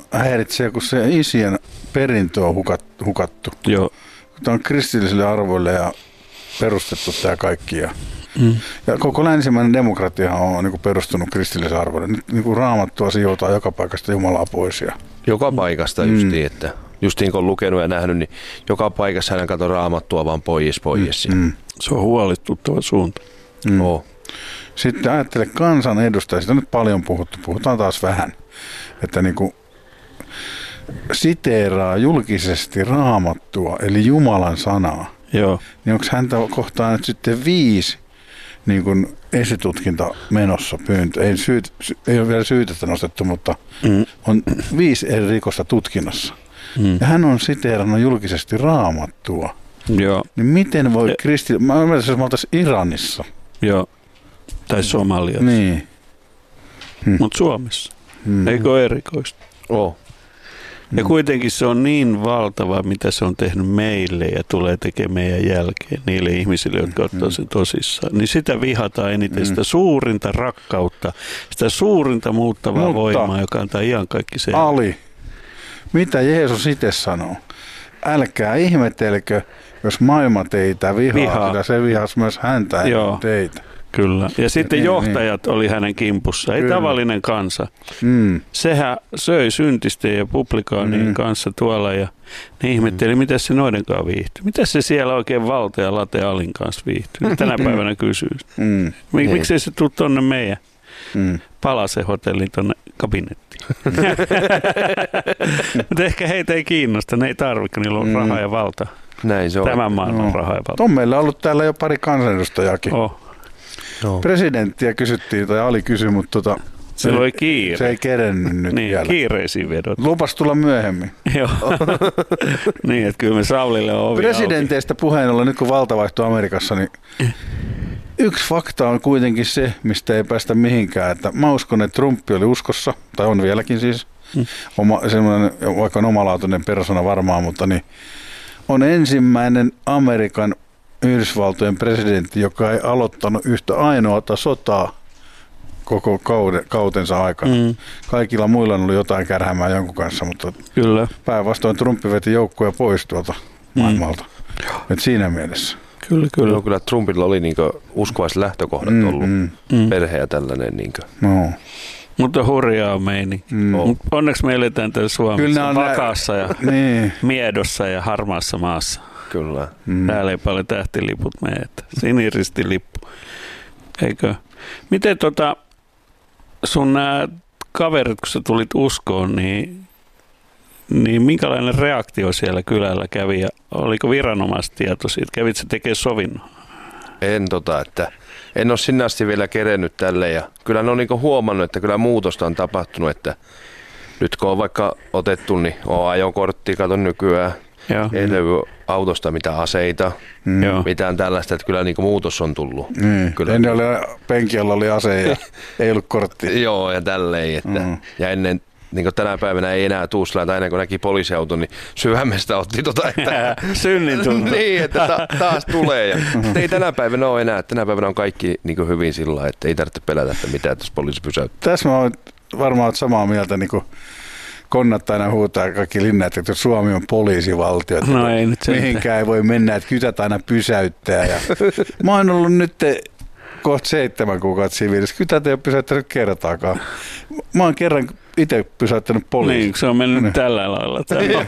häiritsee, kun se isien perintö on hukat- hukattu. Joo. Tämä on kristillisille arvoille ja perustettu tämä kaikki. Ja, mm. ja koko länsimäinen demokratia on niin kuin perustunut kristillisille arvoille. Nyt niin kuin Raamattua sijoitaan joka paikasta Jumalaa pois. Ja... Joka paikasta mm. justiin, että justiin kun on lukenut ja nähnyt, niin joka paikassa hän katsoo Raamattua vaan pois, pois. Mm. Mm. Se on huolestuttava suunta. Mm. Oh. Sitten ajattele kansanedustajia, siitä on nyt paljon puhuttu, puhutaan taas vähän, että niin kuin siteeraa julkisesti Raamattua, eli Jumalan sanaa. Joo. Niin onko häntä kohtaan nyt sitten viisi niin kuin esitutkinta menossa pyyntö? Ei, syyt, ei ole vielä syytettä nostettu, mutta mm. on viisi eri rikosta tutkinnassa. Mm. Ja hän on siteerannut julkisesti Raamattua. Joo. Niin miten voi kristi... Mä ymmärrän, jos me oltaisiin Iranissa. Joo. Tai Somaliassa. Niin. Hmm. Mutta Suomessa. Hmm. Eikö ole erikoista? Oh. Ja kuitenkin se on niin valtava, mitä se on tehnyt meille ja tulee tekemään meidän jälkeen niille ihmisille, jotka ottaa sen tosissaan. Niin sitä vihataan eniten, sitä suurinta rakkautta, sitä suurinta muuttavaa Mutta, voimaa, joka antaa ihan kaikki sen. Ali, mitä Jeesus itse sanoo? Älkää ihmetelkö, jos maailma teitä vihaa, vihaa. Sillä se vihasi myös häntä ja teitä. Kyllä. Ja sitten niin, johtajat niin. oli hänen kimpussa, ei Kyllä. tavallinen kansa. Mm. Sehän söi syntisten ja publikaanien mm. kanssa tuolla ja ne ihmetteli, mm. miten se noiden kanssa viihtyy. Mitä se siellä oikein valta ja late Alin kanssa viihtyy? Tänä päivänä kysyy. Mm. Mik, Miksei se tule tuonne meidän mm. Palasen hotellin tuonne kabinettiin? Mutta ehkä heitä ei kiinnosta, ne ei tarvitse, niillä on mm. rahaa ja valta. Näin se on. Tämän maailman no. rahaa ja valta. On meillä ollut täällä jo pari kansanedustajaakin. Oh. No. Presidenttiä kysyttiin, tai Ali kysyi, mutta tota, se, se, oli kiire. se ei kerennyt nyt niin, vielä. Kiireisiin vedot. Lupas tulla myöhemmin. Joo. Niin, että kyllä me Saulille on ovi Presidenteistä puheen ollen, nyt kun valta vaihtui Amerikassa, niin yksi fakta on kuitenkin se, mistä ei päästä mihinkään. Että mä uskon, että Trump oli uskossa, tai on vieläkin siis, mm. oma, semmoinen, vaikka on omalaatuinen persona varmaan, mutta niin, on ensimmäinen Amerikan Yhdysvaltojen presidentti, joka ei aloittanut yhtä ainoata sotaa koko kauden, kautensa aikana. Mm. Kaikilla muilla on ollut jotain kärhämää jonkun kanssa, mutta kyllä. Päinvastoin Trump veti joukkoja pois tuolta mm. maailmalta. Et siinä mielessä. Kyllä, kyllä. No, kyllä Trumpilla oli niinku uskovaiset lähtökohdat mm, ollut, mm. perhe ja tällainen. Niinku. No. Mutta hurjaa meini. Mm. Onneksi me eletään täällä Suomessa vakaassa ja niin. miedossa ja harmaassa maassa. Kyllä. Mm. Täällä ei paljon tähtiliput mene, että siniristilippu. Eikö? Miten tota, sun nämä kaverit, kun sä tulit uskoon, niin, niin minkälainen reaktio siellä kylällä kävi? Ja oliko viranomaistieto siitä? Kävit sä tekemään sovinnon? En tota, että en ole sinne asti vielä kerennyt tälle. Ja kyllä ne on niinku huomannut, että kyllä muutosta on tapahtunut, että nyt kun on vaikka otettu, niin on ajokortti, katon nykyään. Joo. Ei löydy autosta mitään aseita, mm. mitään tällaista, että kyllä niinku muutos on tullut. Mm. Kyllä. Ennen oli penkialla oli ase ja ei ollut korttia. Joo, ja tälleen. Että, mm. Ja ennen, niin tänä päivänä ei enää tuu sillä, että aina kun näki poliisiauton, niin sydämestä otti tota, että synnin tuntuu. Niin, että ta- taas tulee. Ja, ei tänä päivänä ole enää. Tänä päivänä on kaikki niin hyvin sillä lailla, että ei tarvitse pelätä, että mitään, että poliisi pysäyttää. Tässä mä oon varmaan samaa mieltä, niin kuin Konnat aina huutaa kaikki linnat, että Suomi on poliisivaltio. Että no ei nyt mihinkään ei voi mennä, että kytät aina pysäyttää. Ja mä oon ollut nyt kohta seitsemän kuukautta siviilissä. Kytät ei ole pysäyttänyt kertaakaan. Mä oon kerran itse pysäyttänyt poliisi. Niin, se on mennyt niin. Tällä lailla.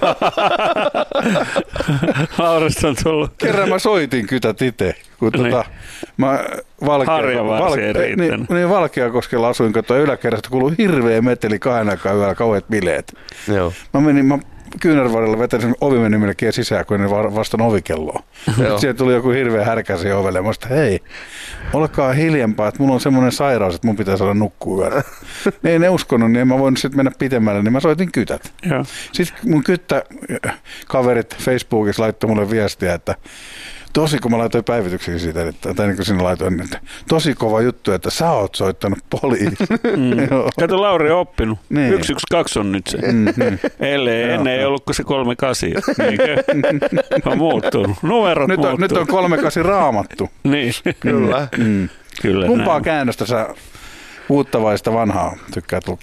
Laurista on tullut. Kerran mä soitin kytät itse. Kun niin. tota, mä Valkea, val, niin, niin Valkeakoskella asuin, kun yläkerrasta kuului hirveä meteli kahden aikaa yöllä, kauheat bileet. Joo. Mä menin, mä kyynärvarrella vetäisin, ovi meni melkein sisään, kun en vastaan ovikelloa. Siellä tuli joku hirveä härkäsi ovelle. Mä sanoin, hei, olkaa hiljempaa, että mulla on semmoinen sairaus, että mun pitää saada nukkua yöllä. Ne ei ne uskonut, niin en mä voinut sitten mennä pitemmälle, niin mä soitin kytät. Joo. Sitten mun kyttäkaverit Facebookissa laittoi mulle viestiä, että tosi, kun mä laitoin päivityksiä siitä, että, tai niin kuin sinä laitoin, että tosi kova juttu, että sä oot soittanut poliisi. Mm. Kato, Lauri on oppinut. Niin. yksi yksi kaksi on nyt se. Mm, mm. Ellei, ennen ei ollut kuin se kolme kahdeksan. Niinkö? On muuttunut. Numerot nyt on, muuttunut. Nyt on kolme kahdeksan raamattu. Niin. Kyllä. Mm. Kyllä. Kumpaa näin. Käännöstä sä uutta vai sitä vanhaa tykkäät lukea?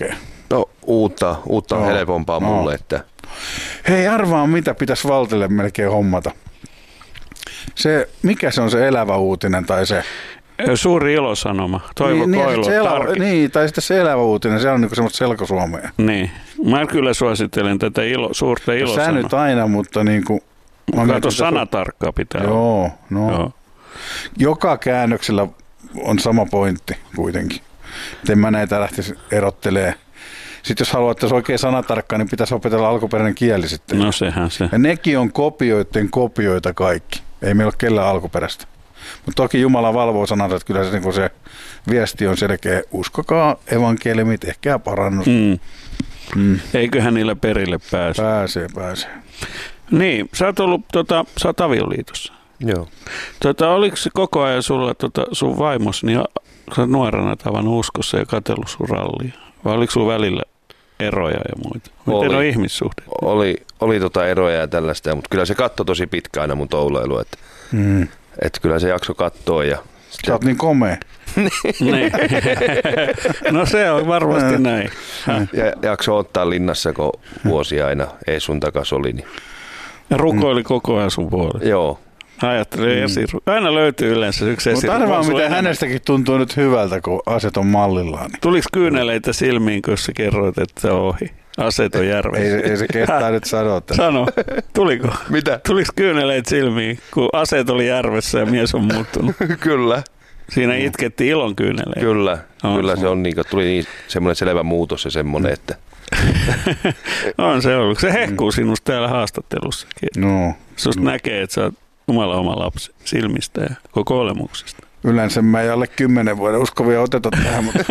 No uutta, uutta on No, helpompaa no. mulle, että Hei, arvaa mitä pitäisi Valtille melkein hommata. Se, mikä se on se elävä uutinen tai se... Suuri ilosanoma. Toivo niin, Koilu. niin, se elävä, tarki- niin, tai sitten se elävä uutinen, se on niinku semmoista selkosuomea. Niin. Mä kyllä suosittelen tätä ilo, suurta Sä ilosanomaa. nyt aina, mutta niinku... Kato, sanatarkkaa pitää olla. Joo, no. Joo. Joka käännöksellä on sama pointti kuitenkin. Et en mä näitä lähtisi erottelee. Sitten jos haluat, että se oikein sanatarkkaa, niin pitäisi opetella alkuperäinen kieli sitten. No sehän se. Ja nekin on kopioiden kopioita kaikki. Ei meillä ole kellään alkuperäistä. Mutta toki Jumala valvoo sanansa, että kyllä se, niin se viesti on selkeä. Uskokaa evankeliumi, tehkää parannus. Mm. Mm. Eiköhän niillä perille pääse. Pääsee, pääsee. Niin, sä oot ollut, tota, sä oot avioliitossa. joo. Tota, oliko se koko ajan sulla tota, sun vaimos, niin sä oot nuorena tavannut uskossa ja katsellut sun rallia? Vai oliko sun välillä eroja ja muita? Miten Oli. on ihmissuhteet? Oli, oli tota eroja ja tällaista, mutta kyllä se katsoi tosi pitkään aina mun touleilu, että, Mm. että kyllä se jakso katsoa ja Sä oot niin komea. Niin. No se on varmasti näin. Häh. ja jakso ottaa linnassa, kun vuosi aina ei sun takas oli. Niin. Ja rukoili koko ajan sun puolesta. Joo, Ajattelin mm. esiru. Aina löytyy yleensä yksi Mutta esiru. arvaa, miten hänestäkin tuntuu nyt hyvältä, kun aset on mallillaan. Niin. Tuliko kyyneleitä silmiin, kun sä kerroit, että se on ohi? Aseet on järvessä. Ei, ei se kehtaa nyt sanoa. Että... Sano, tuliko? Mitä? Tuliko kyyneleitä silmiin, kun aseet oli järvessä ja mies on muuttunut? kyllä, Siinä itkettiin ilon kyyneleitä. kyllä. On. Kyllä se on niin, kuin, tuli niin, semmoinen selvä muutos ja semmoinen, että On se ollut. Se hehkuu sinusta täällä haastattelussakin. No, Susta näkee, että sä oot Jumalan oma lapsi silmistä ja koko olemuksesta. yleensä mä ei alle kymmenen vuoden uskovia oteta tähän, mutta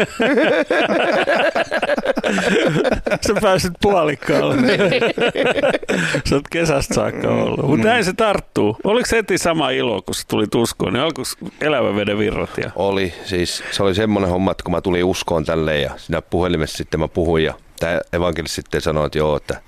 Sä pääsit puolikkaalle. Sä oot kesästä saakka ollut. Mutta näin se tarttuu. Oliko se heti sama ilo, kun se tuli uskoon? Niin alkoiko elävän veden virrat? Ja... oli. Siis se oli semmoinen homma, että kun mä tulin uskoon tälleen ja siinä puhelimessa sitten mä puhuin ja tämä evankelis sitten sanoi, että joo, että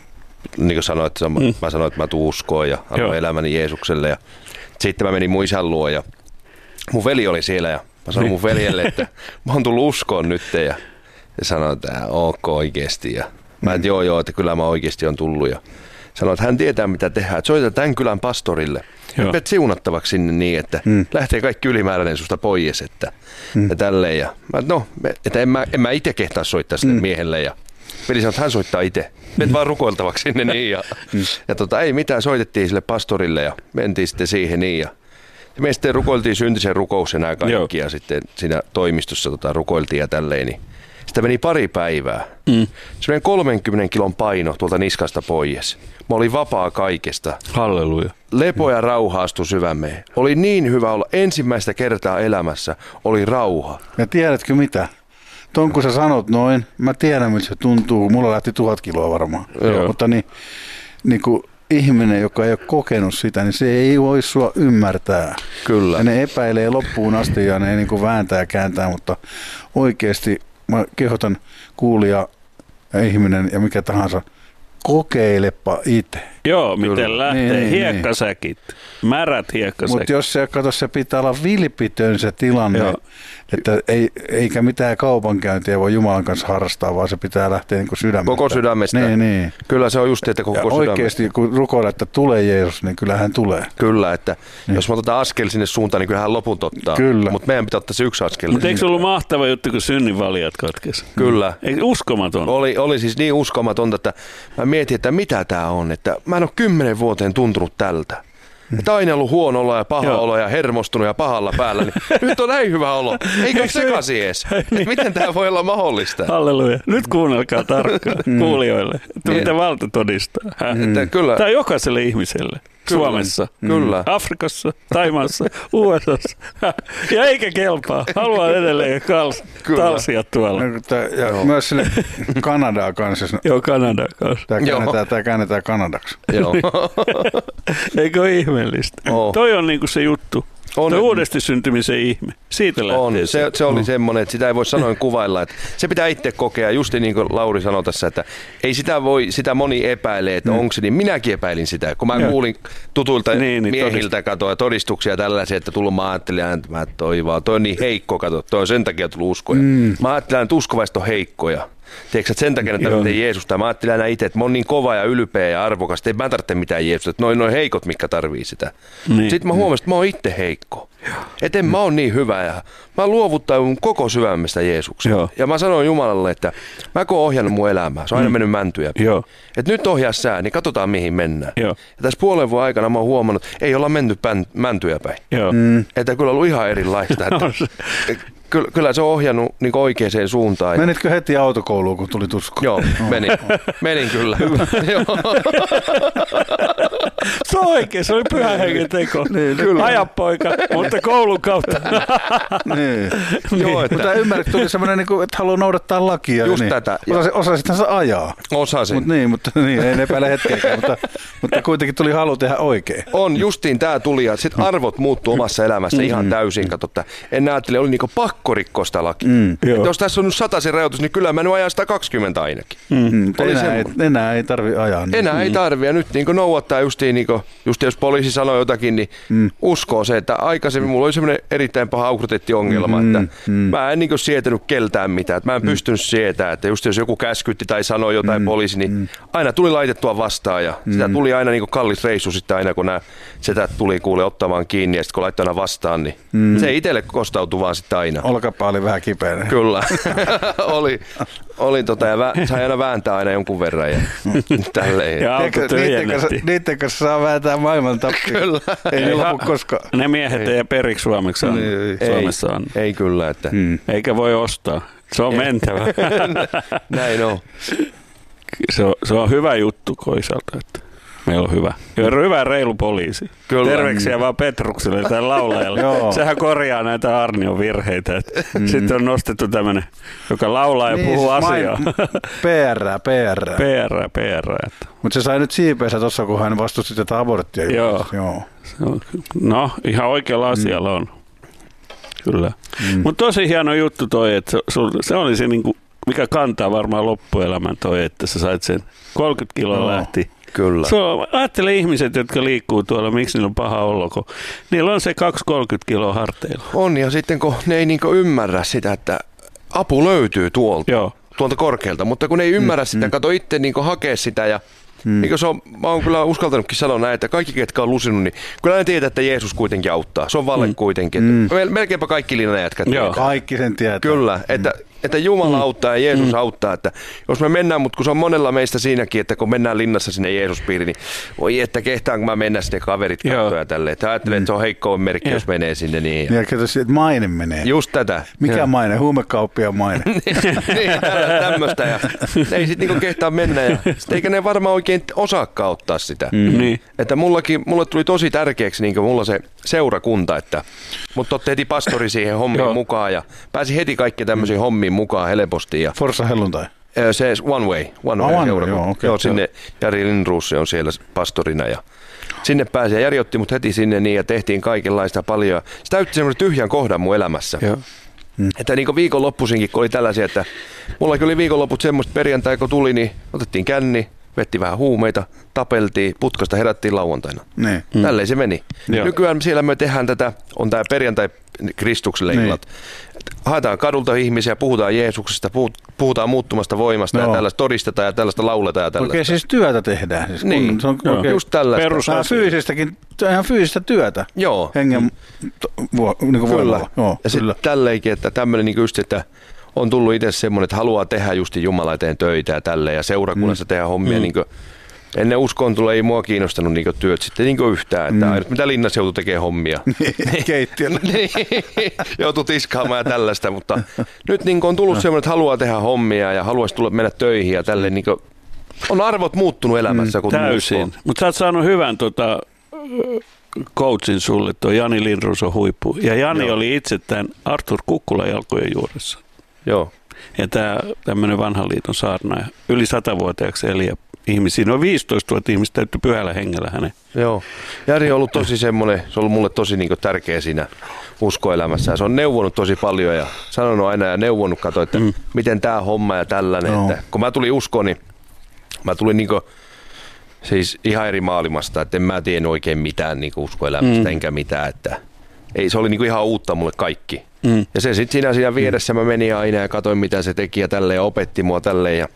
niin kuin sanoin, että mm. mä sanoin, että mä tuun uskoon ja annoin elämäni Jeesukselle ja sitten mä menin mun isän luo ja mun veli oli siellä ja mä sanoin mun veljelle, että mä oon tullut uskoon nyt ja, ja sanoin, että ok oikeesti ja mä että joo joo, että kyllä mä oikeesti on tullut ja sanoin, että hän tietää mitä tehdään, että soita tämän kylän pastorille. Menet siunattavaksi sinne niin, että mm. lähtee kaikki ylimääräinen susta pois, että mm. ja tälleen. Ja mä, no, että en mä, en mä itse kehtaa soittaa sinne mm. miehelle ja veli sanoi, että hän soittaa itse. Menet vaan rukoiltavaksi sinne niin ja, mm. ja tota, ei mitään, soitettiin sille pastorille ja mentiin sitten siihen niin ja, ja me sitten rukoiltiin syntisen rukous ja nämä kaikki ja sitten siinä toimistossa tota, rukoiltiin ja tälleen. Niin sitä meni pari päivää. Mm. Se meni kolmenkymmenen kilon paino tuolta niskasta pois. Mä olin vapaa kaikesta. Halleluja. Lepo ja rauha astui syvämeen. Oli niin hyvä olla. Ensimmäistä kertaa elämässä oli rauha. ja tiedätkö mitä? Ton kun sä sanot noin, mä tiedän miltä se tuntuu. Mulla lähti tuhat kiloa varmaan. Joo. Mutta niin, niin kuin ihminen, joka ei ole kokenut sitä, niin se ei voi sua ymmärtää. Kyllä. Ja ne epäilee loppuun asti ja ne niin kuin vääntää ja kääntää, mutta oikeasti mä kehotan kuulija ja ihminen ja mikä tahansa, kokeilepa itse. Joo, miten Kyllä. lähtee. Niin, niin, Hiekkasäkit. Märät hiekkasäkit. Mutta jos se, kato, se pitää olla vilpitön se tilanne, Joo. että ei, eikä mitään kaupankäyntiä voi Jumalan kanssa harrastaa, vaan se pitää lähteä niin kuin sydämestä. Koko sydämestä. Niin, niin. Kyllä se on just, että koko Ja sydämestä. oikeasti kun rukoilee, että tulee Jeesus, niin kyllä hän tulee. Kyllä, että niin. Jos me otetaan askel sinne suuntaan, niin kyllähän loput ottaa. Kyllä. Mutta meidän pitää ottaa se yksi askel. Mutta eikö se ollut mahtava juttu, kun synninvalijat katkesi? Kyllä. Eikö uskomaton? Oli, oli siis niin uskomatonta, että mä mietin, että mitä tää on. Että mä en ole kymmenen vuoteen tuntunut tältä. Että aina ollut huono olo ja paha Joo. olo ja hermostunut ja pahalla päällä. Niin nyt on näin hyvä olo. Eikä sekaisin edes. Niin. Miten tämä voi olla mahdollista? Halleluja. Nyt kuunnelkaa tarkkaan kuulijoille, että Niin. mitä valta todistaa. Häh? Että kyllä, Tämä on jokaiselle ihmiselle. Kyllä. Suomessa, Kyllä. Afrikassa, Taimaassa, U S A:ssa. Ja eikä kelpaa. Haluaa edelleen kals- Kyllä. talsia tuolla. Ja Joo. myös sille Kanadaa kanssa. Joo, Kanadan kanssa. Tämä Joo. käännetään, tämä käännetään Kanadaksi. joo. Eikö ole ihmeellistä? Oo. Toi on niinku se juttu. On. Toi uudesti syntymisen ihme. Siitä lähtee On. Se, se oli No. semmoinen, että sitä ei voi sanoin kuvailla. Että se pitää itse kokea, just niin kuin Lauri sanoi tässä, että ei sitä voi, sitä moni epäilee, että mm. onko se, niin minäkin epäilin sitä. Kun mä Joo. kuulin tutuilta Niin, niin, miehiltä katoa todistuksia tällaisia, että tullut mä ajattelin, että mä toi vaan, toi on niin heikko, kato, toi on sen takia tullut uskoja. Mm. Mä ajattelen, että uskovaiset on heikkoja. tiedätkö, että sen takia että tarvitsee Jeesusta. Mä ajattelin aina itse, että mä oon niin kova ja ylpeä ja arvokas, että ei mä tarvitse mitään Jeesusta. Että noin noin heikot, mitkä tarvii sitä. Niin. Sitten mä huomasin, että mä oon itse heikko. Että en mä oon niin hyvä ja mä luovuttaudun koko syvemmästä Jeesukseen. Joo. Ja mä sanoin Jumalalle, että mä kun oon ohjannut mun elämää, se on aina mm. mennyt mäntyjä. Että nyt ohjaa sää, niin katsotaan mihin mennään. Joo. Ja tässä puolen vuoden aikana mä oon huomannut, että ei olla menty pän, mäntyjä päin. Mm. Että kyllä on ollut ihan erilaista. Että Kyllä, kyllä se on ohjannut niin oikeaan suuntaan. Menitkö heti autokouluun, kun tuli tusko? Joo, menin. Menin kyllä. Se on oikein, se oli pyhän hengen teko. Niin, aja poika, mutta koulun kautta. niin. Joo, että... Mutta ymmärrät, tuli semmoinen, että haluaa noudattaa lakia. Just niin. tätä. Osasit, osasithan sä ajaa. Osasin. Mut niin, mutta niin, ei epäile hetkeäkään, mutta, mutta kuitenkin tuli halu tehdä oikein. On, justiin tää tuli, ja sitten arvot muuttuu omassa elämässä mm-hmm. ihan täysin. Katsotaan. En ajattele, oli niinku pakko rikkoa sitä lakia. Mm, jos tässä on nyt sataisen rajoitus, niin kyllä mä nyt ajan sata kaksikymmentä ainakin. Mm, enää, ei, enää ei tarvi ajaa. Niin. Enää mm. ei tarvi, ja nyt niin noudattaa justiin, niin kuin, just jos poliisi sanoo jotakin, niin mm. uskoo se, että aikaisemmin mulla oli semmoinen erittäin paha auktoriteettiongelma, mm, että mm. mä en niin sietänyt keltään mitään, että mä en mm. pystynyt sietämään, että just jos joku käskytti tai sanoi jotain mm. poliisi, niin mm. aina tuli laitettua vastaan, ja mm. sitä tuli aina niin kallis reissu sitten aina, kun nämä setät tuli kuule ottamaan kiinni, ja sitten kun laittoi aina vastaan, niin mm. se itselle kostautui vaan sitten aina. Olkapää oli vähän kipeä. Kyllä, oli, oli tota, ja vä, sai aina vääntää aina jonkun verran ja tälleen. Ja niiden, kanssa, niiden kanssa saa vääntää maailman tappia. Kyllä. Ei ne lopu koskaan. Ne miehet ei periksi Suomeksi on. Ei, Suomessa on. Ei, ei kyllä. Että. Hmm. Eikä voi ostaa. Se on mentävä. Näin on. Se on, se on hyvä juttu toisaalta, että meillä on hyvä. Hyvä reilu poliisi. Kyllä. Terveksiä vaan Petrukselle tai laulajalle. Sehän korjaa näitä Arnion virheitä. Mm. Sitten on nostettu tämmöinen, joka laulaa ja niin, puhuu asiaa. P R, P R. P R, P R. Mutta se sai nyt siipeensä tuossa, kun hän vastusti tätä aborttia. Joo. Joo. No, ihan oikealla asialla mm. on. Kyllä. Mm. Mutta tosi hieno juttu toi, että se oli se, niinku, mikä kantaa varmaan loppuelämän toi, että sä sait sen kolmekymmentä kiloa no. lähti. Kyllä. So, ajattele ihmiset, jotka liikkuu tuolla, miksi niillä on paha olo, kun niillä on se kaksikymmentä kolmekymmentä kiloa harteilla. On, ja sitten kun ne ei niinku ymmärrä sitä, että apu löytyy tuolta, Joo. tuolta korkealta, mutta kun ne ei ymmärrä mm, sitä, mm. kato itse niinku hakea sitä ja Mm. Niin se on, mä oon kyllä uskaltanutkin sanoa näin, että kaikki, ketkä on lusinut, niin kyllä ne tietää, että Jeesus kuitenkin auttaa. Se on vale mm. kuitenkin. Mm. Melkeinpä kaikki linnanjätkät tietää. Kaikki sen tietää. Kyllä, että, että Jumala mm. auttaa ja Jeesus mm. auttaa. Että jos me mennään, mutta kun se on monella meistä siinäkin, että kun mennään linnassa sinne Jeesuspiiriin, niin voi että kehtaanko mä mennä sinne kaverit katsoa ja tälleen. Että ajattelee, että se on heikkouden merkki, jos menee sinne. Niin. Ja kato, että maine menee. Just tätä. Mikä ja. maine? Huumekauppia maine. niin, tämmöistä. Ja ei sitten niinku kehtaa mennä. Ja sit eikä ne varmaan oikein osaakaan ottaa sitä. Mm. Niin. Että mullakin, mulle tuli tosi tärkeäksi niin mulla se seurakunta, että mut otti heti pastori siihen hommiin mukaan ja pääsi heti kaikki tämmöisiin mm. hommiin mukaan helposti. Ja Forssa helluntai? Se One Way, One Way oh, seurakunta. Joo, okay, joo, sinne Jari Lindroos on siellä pastorina ja sinne pääsi ja Jari otti mut heti sinne niin ja tehtiin kaikenlaista paljon. Se täytti semmoinen tyhjän kohdan mun elämässä. Joo. Mm. Että niin kuin viikonloppuisinkin, kun oli tällaisia, että mullakin oli viikonloput semmoista perjantai, kun tuli, niin otettiin känni, vetti vähän huumeita, tapeltiin, putkasta herättiin lauantaina. Niin. Mm. Tälleen se meni. Joo. Nykyään siellä me tehdään tätä, on tämä perjantai Kristukselle illat. Niin. Haetaan kadulta ihmisiä, puhutaan Jeesuksesta, puhutaan muuttumasta voimasta no. ja tällaista todistetaan ja tällaista lauletaan ja tällaista. Okei, siis työtä tehdään. Siis niin, se on oikein just tällaista. Tämä fyysistäkin, ihan fyysistä työtä. Joo. Hengen vo, niin kuin kyllä. Joo, ja sitten tälleenkin, että tämmöinen niin just, että on tullut itse semmoinen, että haluaa tehdä just Jumala eteen töitä ja tälleen ja seurakunnassa mm. tehdä hommia. Mm. Niin kuin, ennen uskoon tulee ei mua kiinnostanut niin työt sitten niin yhtään, että mm. ainut mitä linnassa joutui tekemään hommia. Keittiöllä. Joutui tiskaamaan ja tällaista, mutta nyt niin on tullut semmoinen, että haluaa tehdä hommia ja haluaisi tulla mennä töihin ja tälleen niin on arvot muuttunut elämässä. Mm. Kun täysin, mutta sä oot saanut hyvän tota, coachin sulle, tuo Jani Lindroos on huippu. Ja Jani Joo. oli itse tämän Arthur Kukkulan jalkojen juuressa. Joo. Ja tämä tämmöinen vanhan liiton saarnaaja, yli satavuotiaaksi eli ihmisiä, noin viisitoista tuhatta ihmistä täytty pyhällä hengellä hänen. Joo. Jari on ollut tosi semmoinen, se on ollut mulle tosi niin kuin tärkeä siinä uskoelämässä. Se on neuvonut tosi paljon ja sanonut aina ja neuvonut, kato, että mm. miten tämä homma ja tällainen. No. Että kun mä tulin uskoon, niin mä tulin niin kuin, siis ihan eri maailmasta, että en mä tiennyt oikein mitään niin kuin uskoelämästä mm. enkä mitään. Että ei, se oli niin kuin ihan uutta mulle kaikki. Mm. Ja se sitten siinä, siinä vieressä mä menin aina ja katsoin mitä se teki ja tälleen ja opetti mua tälleen ja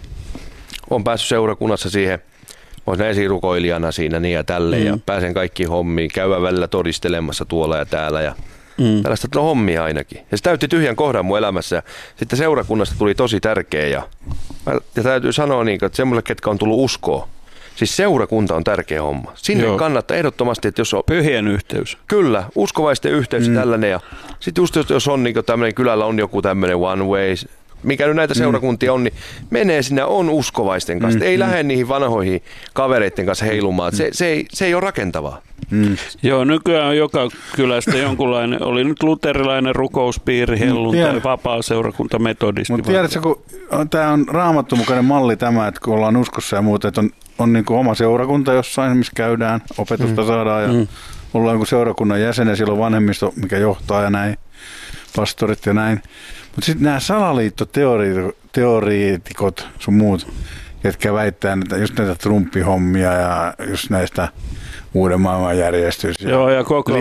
on päässyt seurakunnassa siihen, olen esirukoilijana siinä niin ja tälleen mm. ja pääsen kaikkiin hommiin, käydä välillä todistelemassa tuolla ja täällä ja mm. tällaista hommia ainakin. Ja se täytti tyhjän kohdan mun elämässä ja sitten seurakunnasta tuli tosi tärkeä ja, ja täytyy sanoa niin, että semmoiselle, ketkä on tullut uskoa, siis seurakunta on tärkeä homma. Sinne Joo. kannattaa ehdottomasti, että jos on... Pyhien yhteys. Kyllä, uskovaisten yhteys mm. tällainen. Ja sitten just jos on niin tämmöinen, kylällä on joku tämmöinen one way, mikä nyt näitä seurakuntia on, niin menee sinne, on uskovaisten kanssa. Mm. Ei mm. lähde niihin vanhoihin kavereiden kanssa heilumaan. Se, se, ei, se ei ole rakentavaa. Mm. Joo, nykyään on joka kylästä jonkunlainen, oli nyt luterilainen rukouspiiri, helluntai, vapaa seurakunta, metodisti. Mutta tiedätkö, kun tämä on raamattu mukainen malli tämä, että kun ollaan uskossa ja muuta, että on, on niin kuin oma seurakunta jossain, missä käydään, opetusta mm. saadaan ja mm. ollaan niin kuin seurakunnan jäsen ja siellä on vanhemmisto, mikä johtaa ja näin, pastorit ja näin. Mutta sitten nämä salaliittoteoreetikot sun muut, jotka väittää että just näitä Trumpihommia ja just näistä uuden maailman järjestys. Joo, ja koko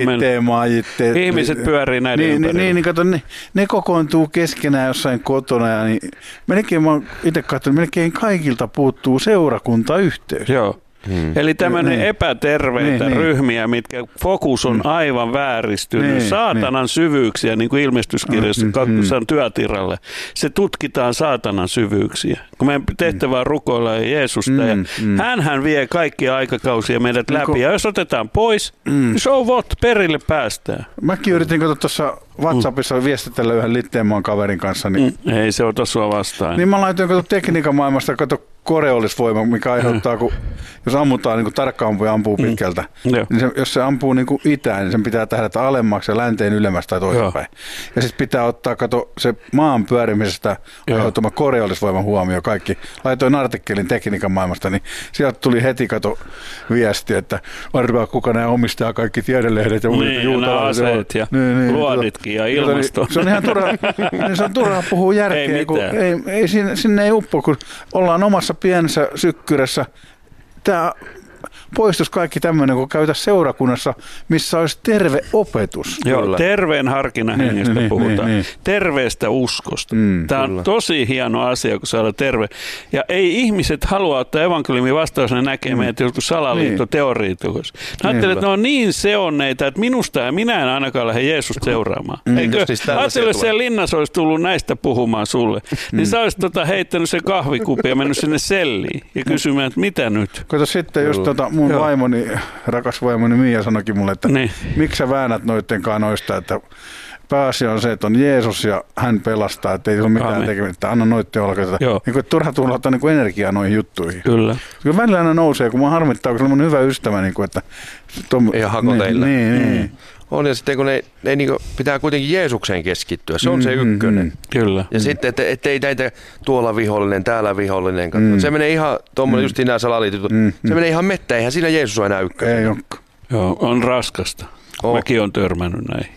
ihmiset pyörii näiden niin, ympärillä. Niin, niin kato, ne, ne kokoontuu keskenään jossain kotona ja niin, melkein mä oon itse katsonut, melkein kaikilta puuttuu seurakuntayhteys. Joo. Hmm. Eli tämmöinen niin. epäterveitä niin, ryhmiä, mitkä fokus on aivan vääristynyt, niin, saatanan niin. syvyyksiä, niin kuin ilmestyskirjassa mm, mm, työtiralle. Se tutkitaan saatanan syvyyksiä. Kun meidän tehtävä on rukoilla Jeesusta, mm, ja mm. hänhän vie kaikkia aikakausia meidät läpi, niin, ja jos otetaan pois, mm. niin so what, perille päästään. Mäkin yritin katsoa tuossa WhatsAppissa mm. viestitellä yhden Litteenmaan kaverin kanssa. Niin, mm. Ei se ota sua vastaan. Niin mä laitoin katsoa tekniikan maailmasta, katsoa koreollisvoima, mikä aiheuttaa, kun jos ammutaan, niin kuin tarkka ampuja ampuu pitkältä, mm. niin se, jos se ampuu niin kuin itään, niin sen pitää tähdätä alemmaksi ja länteen ylemmästä tai toisinpäin. Ja sitten pitää ottaa, kato, se maan pyörimisestä aiheuttama koreollisvoiman huomio kaikki. Laitoin artikkelin tekniikan maailmasta, niin sieltä tuli heti, kato, viesti, että arvaa kuka nämä omistaa kaikki tiedelehdet ja niin, juutalaiset. Nämä aseet ja niin, niin, luoditkin ja ilmasto. Se on ihan turhaa, niin se on turhaa puhua järkeä, ei kun ei, ei, sinne, sinne ei uppo, kun ollaan omassa pienessä sykkyrässä. Tämä poistuisi kaikki tämmöinen, kun käytäisiin seurakunnassa, missä olisi terve opetus. Joo, kyllä. Terveen harkinnan niin, hengestä niin, puhutaan. Niin, niin. Terveestä uskosta. Mm, Tämä on kyllä. tosi hieno asia, kun saadaan terve. Ja ei ihmiset halua ottaa evankeliumin vastaan, jos ne näkee mm. meidät jotkut salaliittoteoriitokossa. Niin. Ajattelen, että ne on niin seonneita, että minusta ja minä en ainakaan lähde Jeesusta seuraamaan. Mm. Eikö? Siis ajattelen, jos se linnassa olisi tullut näistä puhumaan sulle, mm. niin sä olisit tota heittänyt sen kahvikupin ja mennyt sinne selliin ja kysymään, että mitä nyt? Kato sitten just tota mun Joo. vaimoni, rakas vaimoni Mia sanoikin mulle, että niin. miksi sä väännät noittenkaan noista, että pääasia on se, että on Jeesus ja hän pelastaa, että ei ole mitään Amen. tekemistä, että anna noitten olkaa. Niin turha tulla ottaa niin energiaa noihin juttuihin. Kyllä. Kyllä välillä aina nousee, kun mä harmittaa, kun se on mun hyvä ystävä, niin kuin, että... Tom, ei hakoteilla. Niin, niin, niin. On, ja sitten kun ne, ne niin kuin, pitää kuitenkin Jeesukseen keskittyä, se on mm, se ykkönen. Mm, kyllä. Ja mm. sitten, että et ei näitä tuolla vihollinen, täällä vihollinen. Mm. Se menee ihan, tuommoinen mm. just nämä salaliitut, mm, se mm. menee ihan mettä, eihän siinä Jeesus ole enää ykkönen. Ei olekaan. Joo, on raskasta. Oh. Mäkin olen törmännyt näin.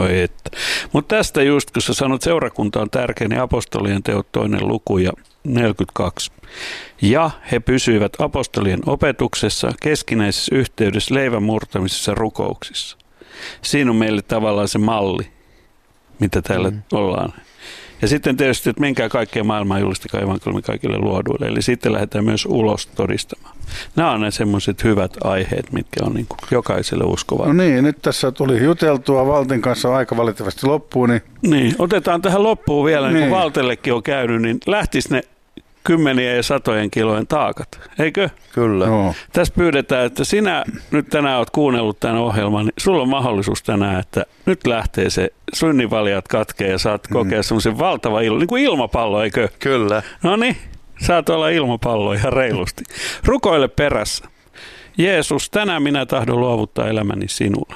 Mutta tästä just, kun sä sanot, seurakunta on tärkeä, niin apostolien teot toinen luku ja neljäkymmentäkaksi. Ja he pysyivät apostolien opetuksessa, keskinäisessä yhteydessä, leivän murtamisessa, rukouksissa. Siinä on meille tavallaan se malli, mitä täällä mm. ollaan. Ja sitten tietysti, että menkää kaikkeen maailmaan, julistakaa evankeliumi kaikille luoduille. Eli sitten lähdetään myös ulos todistamaan. Nämä on ne semmoiset hyvät aiheet, mitkä on niin kuin jokaiselle uskovaa. No niin, nyt tässä tuli juteltua Valtin kanssa aika valitettavasti loppuun. Niin, niin otetaan tähän loppuun vielä, niin. kun Valtellekin on käynyt, niin lähtisi ne kymmenien ja satojen kilojen taakat, eikö? Kyllä. No. Tässä pyydetään, että sinä nyt tänään olet kuunnellut tämän ohjelman, niin sulla on mahdollisuus tänään, että nyt lähtee se synninvaljat katkee ja saat kokea mm. semmoisen valtava ilo, niin kuin ilmapallo, eikö? Kyllä. No niin, saat olla ilmapallo ihan reilusti. Rukoile perässä. Jeesus, tänään minä tahdon luovuttaa elämäni sinulla.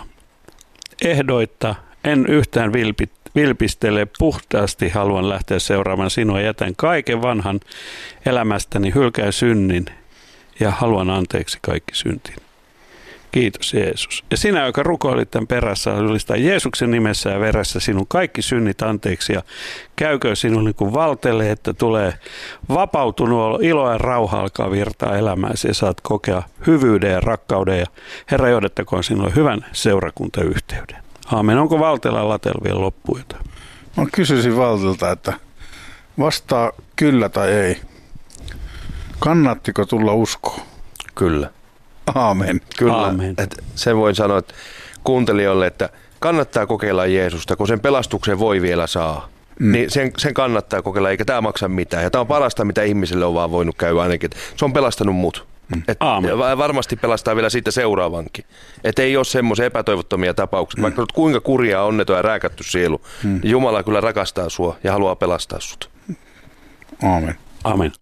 Ehdoitta, en yhtään vilpit. Vilpistele, puhtaasti haluan lähteä seuraamaan sinua, jätän kaiken vanhan elämästäni, hylkään synnin ja haluan anteeksi kaikki syntin. Kiitos Jeesus. Ja sinä, joka rukoilit tämän perässä, julistaa Jeesuksen nimessä ja veressä sinun kaikki synnit anteeksi ja käykö sinulle niin kuin Valtelle, että tulee vapautunut ilo ja rauha alkaa virtaa elämääsi ja saat kokea hyvyyden ja rakkauden ja Herra johdettakoon sinulle hyvän seurakuntayhteyden. Aamen. Onko Valteella Latella vielä loppu jotain? Mä kysyisin Valtilta, että vastaa kyllä tai ei. Kannattiko tulla uskoon? Kyllä. Aamen. Kyllä. Aamen. Et sen voin sanoa että kuuntelijoille, että kannattaa kokeilla Jeesusta, kun sen pelastuksen voi vielä saa. Mm. Niin sen, sen kannattaa kokeilla, eikä tämä maksa mitään. Ja tämä on parasta, mitä ihmiselle on vaan voinut käydä ainakin. Se on pelastanut mut. Mm. Et varmasti pelastaa vielä siitä seuraavankin. Että ei ole semmoisia epätoivottomia tapauksia. Mm. Vaikka kuinka kurjaa, onneton ja rääkätty sielu, mm. niin Jumala kyllä rakastaa sua ja haluaa pelastaa sut. Aamen. Amen.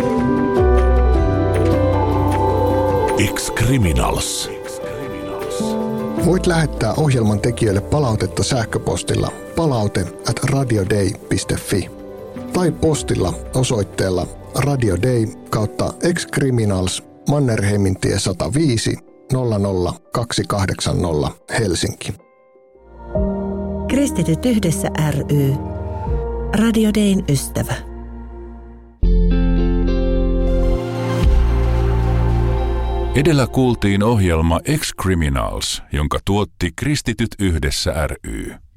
Ex-Criminals. Voit lähettää ohjelman tekijöille palautetta sähköpostilla palaute at radiodei piste fi tai postilla osoitteella radiodei kautta ex-criminals Mannerheimintie sata viisi nolla nolla kaksi kahdeksan nolla Helsinki. Kristityt yhdessä ry. Radio Dayn ystävä. Edellä kuultiin ohjelma Ex-Criminals, jonka tuotti Kristityt yhdessä ry.